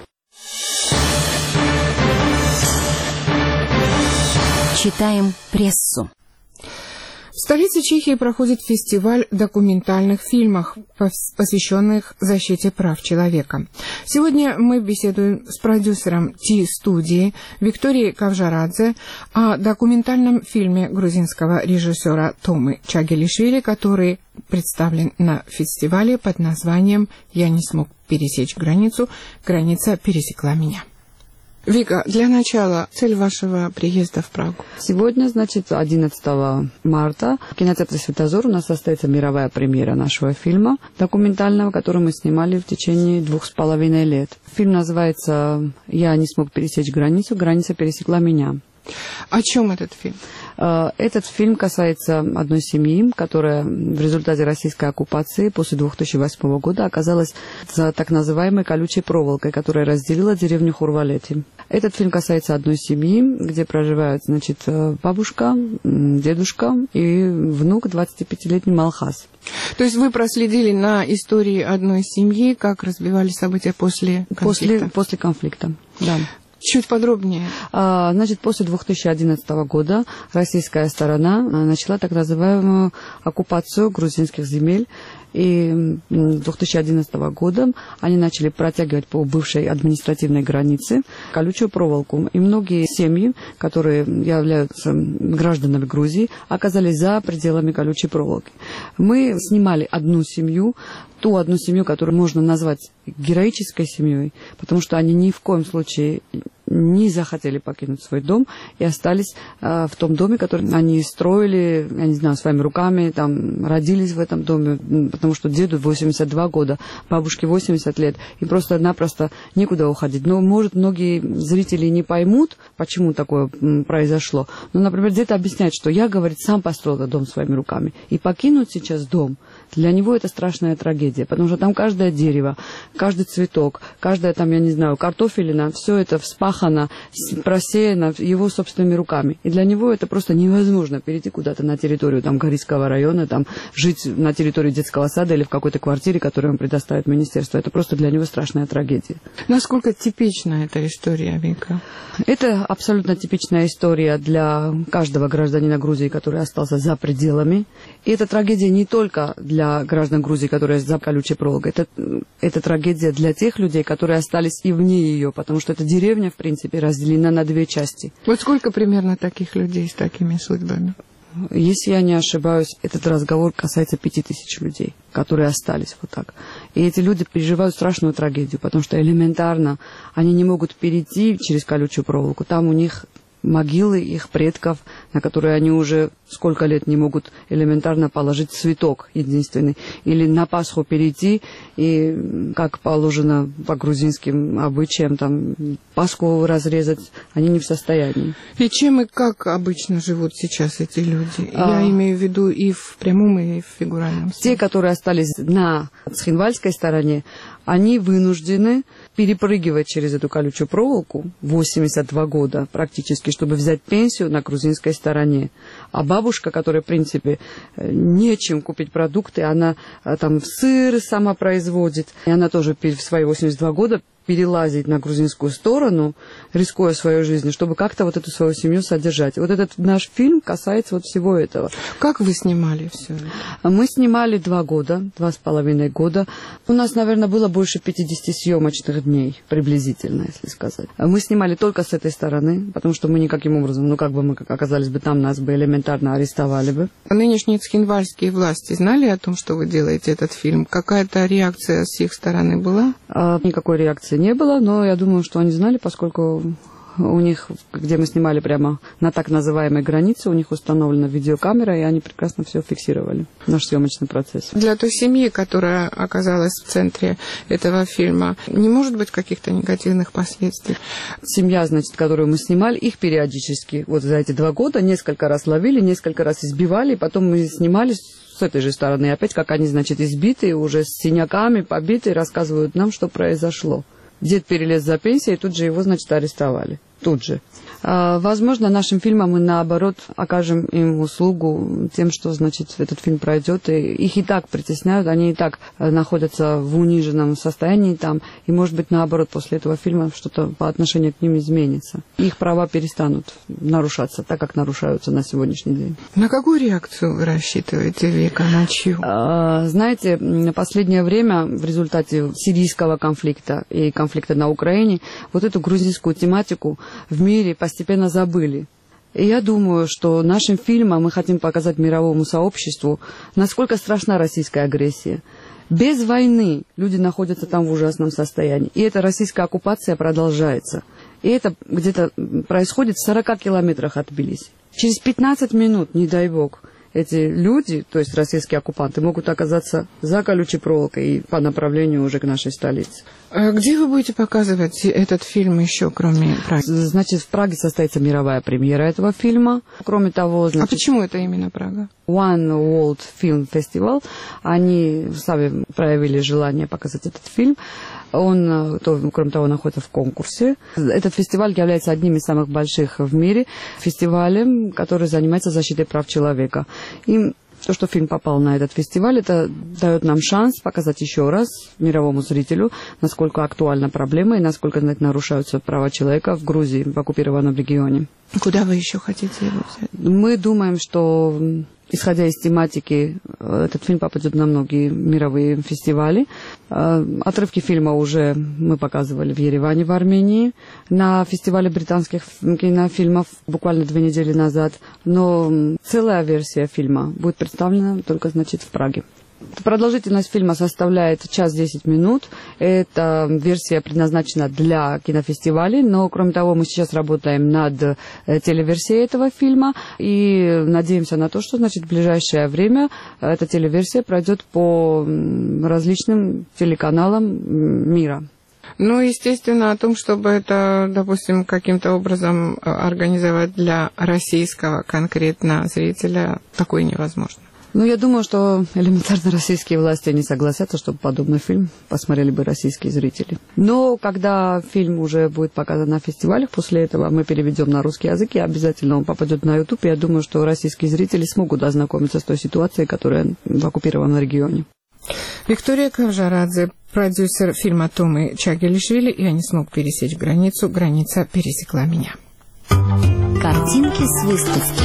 Читаем прессу. В столице Чехии проходит фестиваль документальных фильмов, посвященных защите прав человека. Сегодня мы беседуем с продюсером Ти-студии Викторией Кавжарадзе о документальном фильме грузинского режиссера Томы Чагелишвили, который представлен на фестивале под названием «Я не смог пересечь границу, граница пересекла меня». Вика, для начала цель вашего приезда в Прагу. Сегодня, значит, одиннадцатого марта в кинотеатре «Светозор» у нас состоится мировая премьера нашего фильма документального, который мы снимали в течение двух с половиной лет. Фильм называется «Я не смог пересечь границу, граница пересекла меня». О чем этот фильм? Этот фильм касается одной семьи, которая в результате российской оккупации после две тысячи восьмого года оказалась за так называемой колючей проволокой, которая разделила деревню Хурвалети. Этот фильм касается одной семьи, где проживают, значит, бабушка, дедушка и внук, двадцатипятилетний Малхас. То есть вы проследили на истории одной семьи, как развивались события после конфликта? После, после конфликта, да. Чуть подробнее. А, значит, после две тысячи одиннадцатого года российская сторона начала так называемую оккупацию грузинских земель. И две тысячи одиннадцатого года они начали протягивать по бывшей административной границе колючую проволоку. И многие семьи, которые являются гражданами Грузии, оказались за пределами колючей проволоки. Мы снимали одну семью, ту одну семью, которую можно назвать героической семьей, потому что они ни в коем случае не захотели покинуть свой дом и остались э, в том доме, который они строили, я не знаю, своими руками, там, родились в этом доме, потому что деду восемьдесят два года, бабушке восемьдесят лет, и просто-напросто некуда уходить. Но, может, многие зрители не поймут, почему такое произошло. Но, например, где-то объяснять, что я, говорит, сам построил этот дом своими руками. И покинуть сейчас дом, для него это страшная трагедия, потому что там каждое дерево, каждый цветок, каждая там, я не знаю, картофелина, все это вспахано, просеяно его собственными руками. И для него это просто невозможно перейти куда-то на территорию там Горийского района, там жить на территории детского сада или в какой-то квартире, которую ему предоставит министерство. Это просто для него страшная трагедия. Насколько типична эта история, Вика? Это абсолютно типичная история для каждого гражданина Грузии, который остался за пределами. И эта трагедия не только для граждан Грузии, которые за колючей проволокой. Это, это трагедия для тех людей, которые остались и вне ее, потому что эта деревня, в принципе, разделена на две части. Вот сколько примерно таких людей с такими судьбами? Если я не ошибаюсь, этот разговор касается пяти тысяч людей, которые остались вот так. И эти люди переживают страшную трагедию, потому что элементарно они не могут перейти через колючую проволоку. Там у них могилы их предков, на которые они уже сколько лет не могут элементарно положить цветок единственный. Или на Пасху перейти и, как положено по грузинским обычаям, там Пасху разрезать, они не в состоянии. И чем и как обычно живут сейчас эти люди? А... Я имею в виду и в прямом, и в фигуральном смысле. Те, которые остались на цхинвальской стороне, они вынуждены перепрыгивать через эту колючую проволоку восемьдесят два года практически, чтобы взять пенсию на грузинской стороне. А бабушка, которая, в принципе, нечем купить продукты, она там сыр сама производит, и она тоже в свои восемьдесят два года перелазить на грузинскую сторону, рискуя свою жизнь, чтобы как-то вот эту свою семью содержать. Вот этот наш фильм касается вот всего этого. Как вы снимали все это? Мы снимали два года, два с половиной года. У нас, наверное, было больше пятидесяти съемочных дней, приблизительно, если сказать. Мы снимали только с этой стороны, потому что мы никаким образом, ну как бы мы оказались бы там, нас бы элементарно арестовали бы. Нынешние цхинвальские власти знали о том, что вы делаете этот фильм? Какая-то реакция с их стороны была? А, никакой реакции не было, но я думаю, что они знали, поскольку у них, где мы снимали прямо на так называемой границе, у них установлена видеокамера, и они прекрасно все фиксировали, наш съемочный процесс. Для той семьи, которая оказалась в центре этого фильма, не может быть каких-то негативных последствий? Семья, значит, которую мы снимали, их периодически, вот за эти два года, несколько раз ловили, несколько раз избивали, и потом мы снимали с этой же стороны. Опять, как они, значит, избитые, уже с синяками, побитые, рассказывают нам, что произошло. Дед перелез за пенсией, и тут же его, значит, арестовали. Тут же. А, возможно, нашим фильмом мы, наоборот, окажем им услугу тем, что, значит, этот фильм пройдет. И их и так притесняют, они и так находятся в униженном состоянии там. И, может быть, наоборот, после этого фильма что-то по отношению к ним изменится. Их права перестанут нарушаться, так как нарушаются на сегодняшний день. На какую реакцию вы рассчитываете, Вика, на чью? А, знаете, в последнее время в результате сирийского конфликта и конфликта на Украине вот эту грузинскую тематику в мире постепенно забыли. И я думаю, что нашим фильмом мы хотим показать мировому сообществу, насколько страшна российская агрессия. Без войны люди находятся там в ужасном состоянии. И эта российская оккупация продолжается. И это где-то происходит в сорока километрах от Тбилиси. Через пятнадцать минут, не дай бог, эти люди, то есть российские оккупанты, могут оказаться за колючей проволокой и по направлению уже к нашей столице. А где вы будете показывать этот фильм еще, кроме Праги? Значит, в Праге состоится мировая премьера этого фильма. Кроме того, значит... А почему это именно Прага? One World Film Festival. Они сами проявили желание показать этот фильм. Он, то, кроме того, находится в конкурсе. Этот фестиваль является одним из самых больших в мире фестивалем, который занимается защитой прав человека. И то, что фильм попал на этот фестиваль, это дает нам шанс показать еще раз мировому зрителю, насколько актуальна проблема и насколько нарушаются права человека в Грузии, в оккупированном регионе. Куда вы еще хотите его взять? Мы думаем, что, исходя из тематики, этот фильм попадет на многие мировые фестивали. Отрывки фильма уже мы показывали в Ереване, в Армении, на фестивале британских кинофильмов буквально две недели назад. Но целая версия фильма будет представлена только, значит, в Праге. Продолжительность фильма составляет час десять минут. Эта версия предназначена для кинофестивалей, но, кроме того, мы сейчас работаем над телеверсией этого фильма и надеемся на то, что, значит, в ближайшее время эта телеверсия пройдет по различным телеканалам мира. Ну, естественно, о том, чтобы это, допустим, каким-то образом организовать для российского конкретно зрителя, такое невозможно. Ну, я думаю, что элементарно российские власти не согласятся, чтобы подобный фильм посмотрели бы российские зрители. Но когда фильм уже будет показан на фестивалях, после этого мы переведем на русский язык, и обязательно он попадет на YouTube. Я думаю, что российские зрители смогут ознакомиться с той ситуацией, которая в оккупированном регионе. Виктория Кавжарадзе, продюсер фильма Томы Чагелишвили, «Я не смог пересечь границу, граница пересекла меня». Картинки с выставки.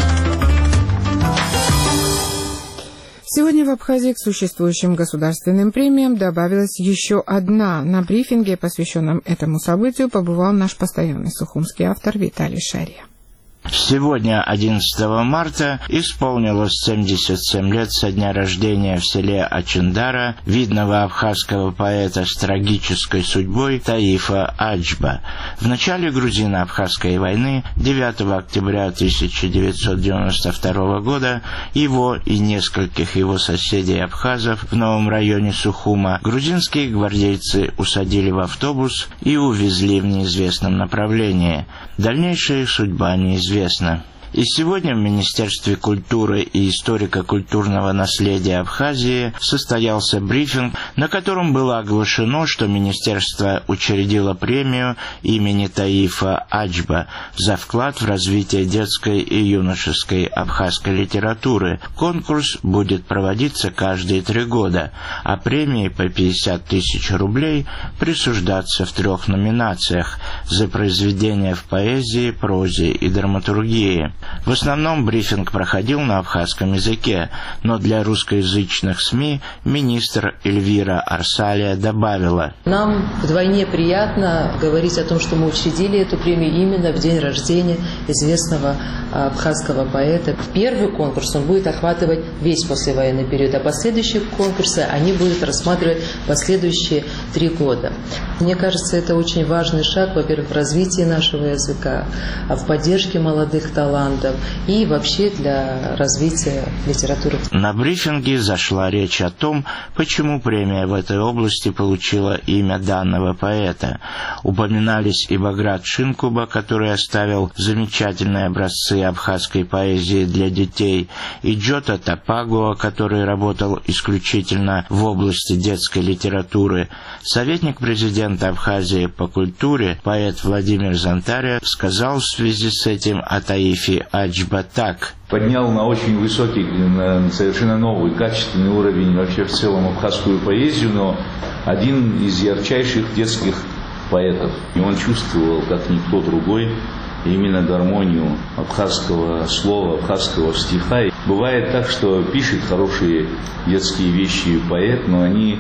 Сегодня в Абхазии к существующим государственным премиям добавилась еще одна. На брифинге, посвященном этому событию, побывал наш постоянный сухумский автор Виталий Шария. Сегодня, одиннадцатого марта, исполнилось семьдесят семь лет со дня рождения в селе Ачындара видного абхазского поэта с трагической судьбой Таифа Аджба. В начале грузино-абхазской войны, девятого октября тысяча девятьсот девяносто второго года, его и нескольких его соседей-абхазов в новом районе Сухума грузинские гвардейцы усадили в автобус и увезли в неизвестном направлении. Дальнейшая судьба неизвестна. Известно. И сегодня в Министерстве культуры и историко-культурного наследия Абхазии состоялся брифинг, на котором было оглашено, что Министерство учредило премию имени Таифа Аджба за вклад в развитие детской и юношеской абхазской литературы. Конкурс будет проводиться каждые три года, а премии по пятьдесят тысяч рублей присуждаться в трех номинациях за произведения в поэзии, прозе и драматургии. В основном брифинг проходил на абхазском языке, но для русскоязычных СМИ министр Эльвира Арсалия добавила: «Нам вдвойне приятно говорить о том, что мы учредили эту премию именно в день рождения известного абхазского поэта. Первый конкурс он будет охватывать весь послевоенный период, а последующие конкурсы они будут рассматривать последующие три года. Мне кажется, это очень важный шаг, во-первых, в развитии нашего языка, в поддержке молодых талантов и вообще для развития литературы». На брифинге зашла речь о том, почему премия в этой области получила имя данного поэта. Упоминались и Баграт Шинкуба, который оставил замечательные образцы абхазской поэзии для детей, и Джота Тапагуа, который работал исключительно в области детской литературы. Советник президента Абхазии по культуре, поэт Владимир Зантария, сказал в связи с этим о Таифе Аджба так: поднял на очень высокий, на совершенно новый, качественный уровень вообще в целом абхазскую поэзию, но один из ярчайших детских поэтов. И он чувствовал, как никто другой, именно гармонию абхазского слова, абхазского стиха. И бывает так, что пишет хорошие детские вещи поэт, но они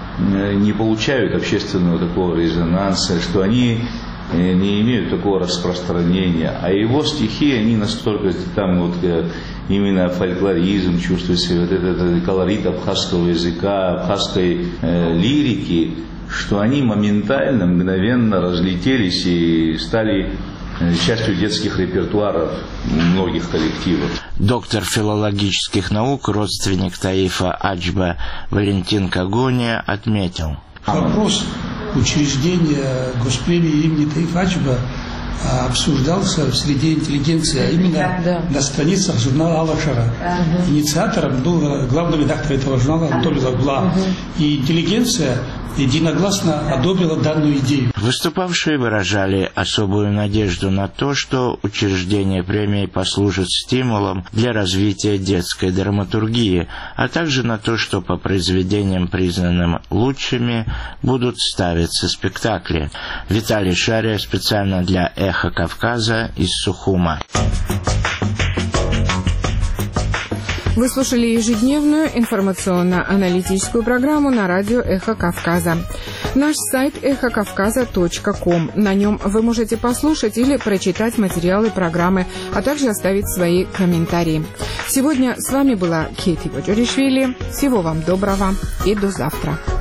не получают общественного такого резонанса, что они не имеют такого распространения. А его стихи, они настолько, там вот именно фольклоризм чувствуется, вот этот, этот колорит абхазского языка, абхазской э, лирики, что они моментально, мгновенно разлетелись и стали частью детских репертуаров многих коллективов. Доктор филологических наук, родственник Таифа Аджба Валентин Когония отметил. Вопрос учреждения госпремии имени Таифа Аджба обсуждался в среде интеллигенции, а именно да, да. на страницах журнала «Алашара». Ага. Инициатором был главный редактор этого журнала Анатолий Лагула. Ага. И интеллигенция единогласно одобрила данную идею. Выступавшие выражали особую надежду на то, что учреждение премии послужит стимулом для развития детской драматургии, а также на то, что по произведениям, признанным лучшими, будут ставиться спектакли. Виталий Шария специально для «Эхо Кавказа» из Сухума. Вы слушали ежедневную информационно-аналитическую программу на радио «Эхо Кавказа». Наш сайт эхо кавказа точка ком. На нем вы можете послушать или прочитать материалы программы, а также оставить свои комментарии. Сегодня с вами была Кейти Боджоришвили. Всего вам доброго и до завтра.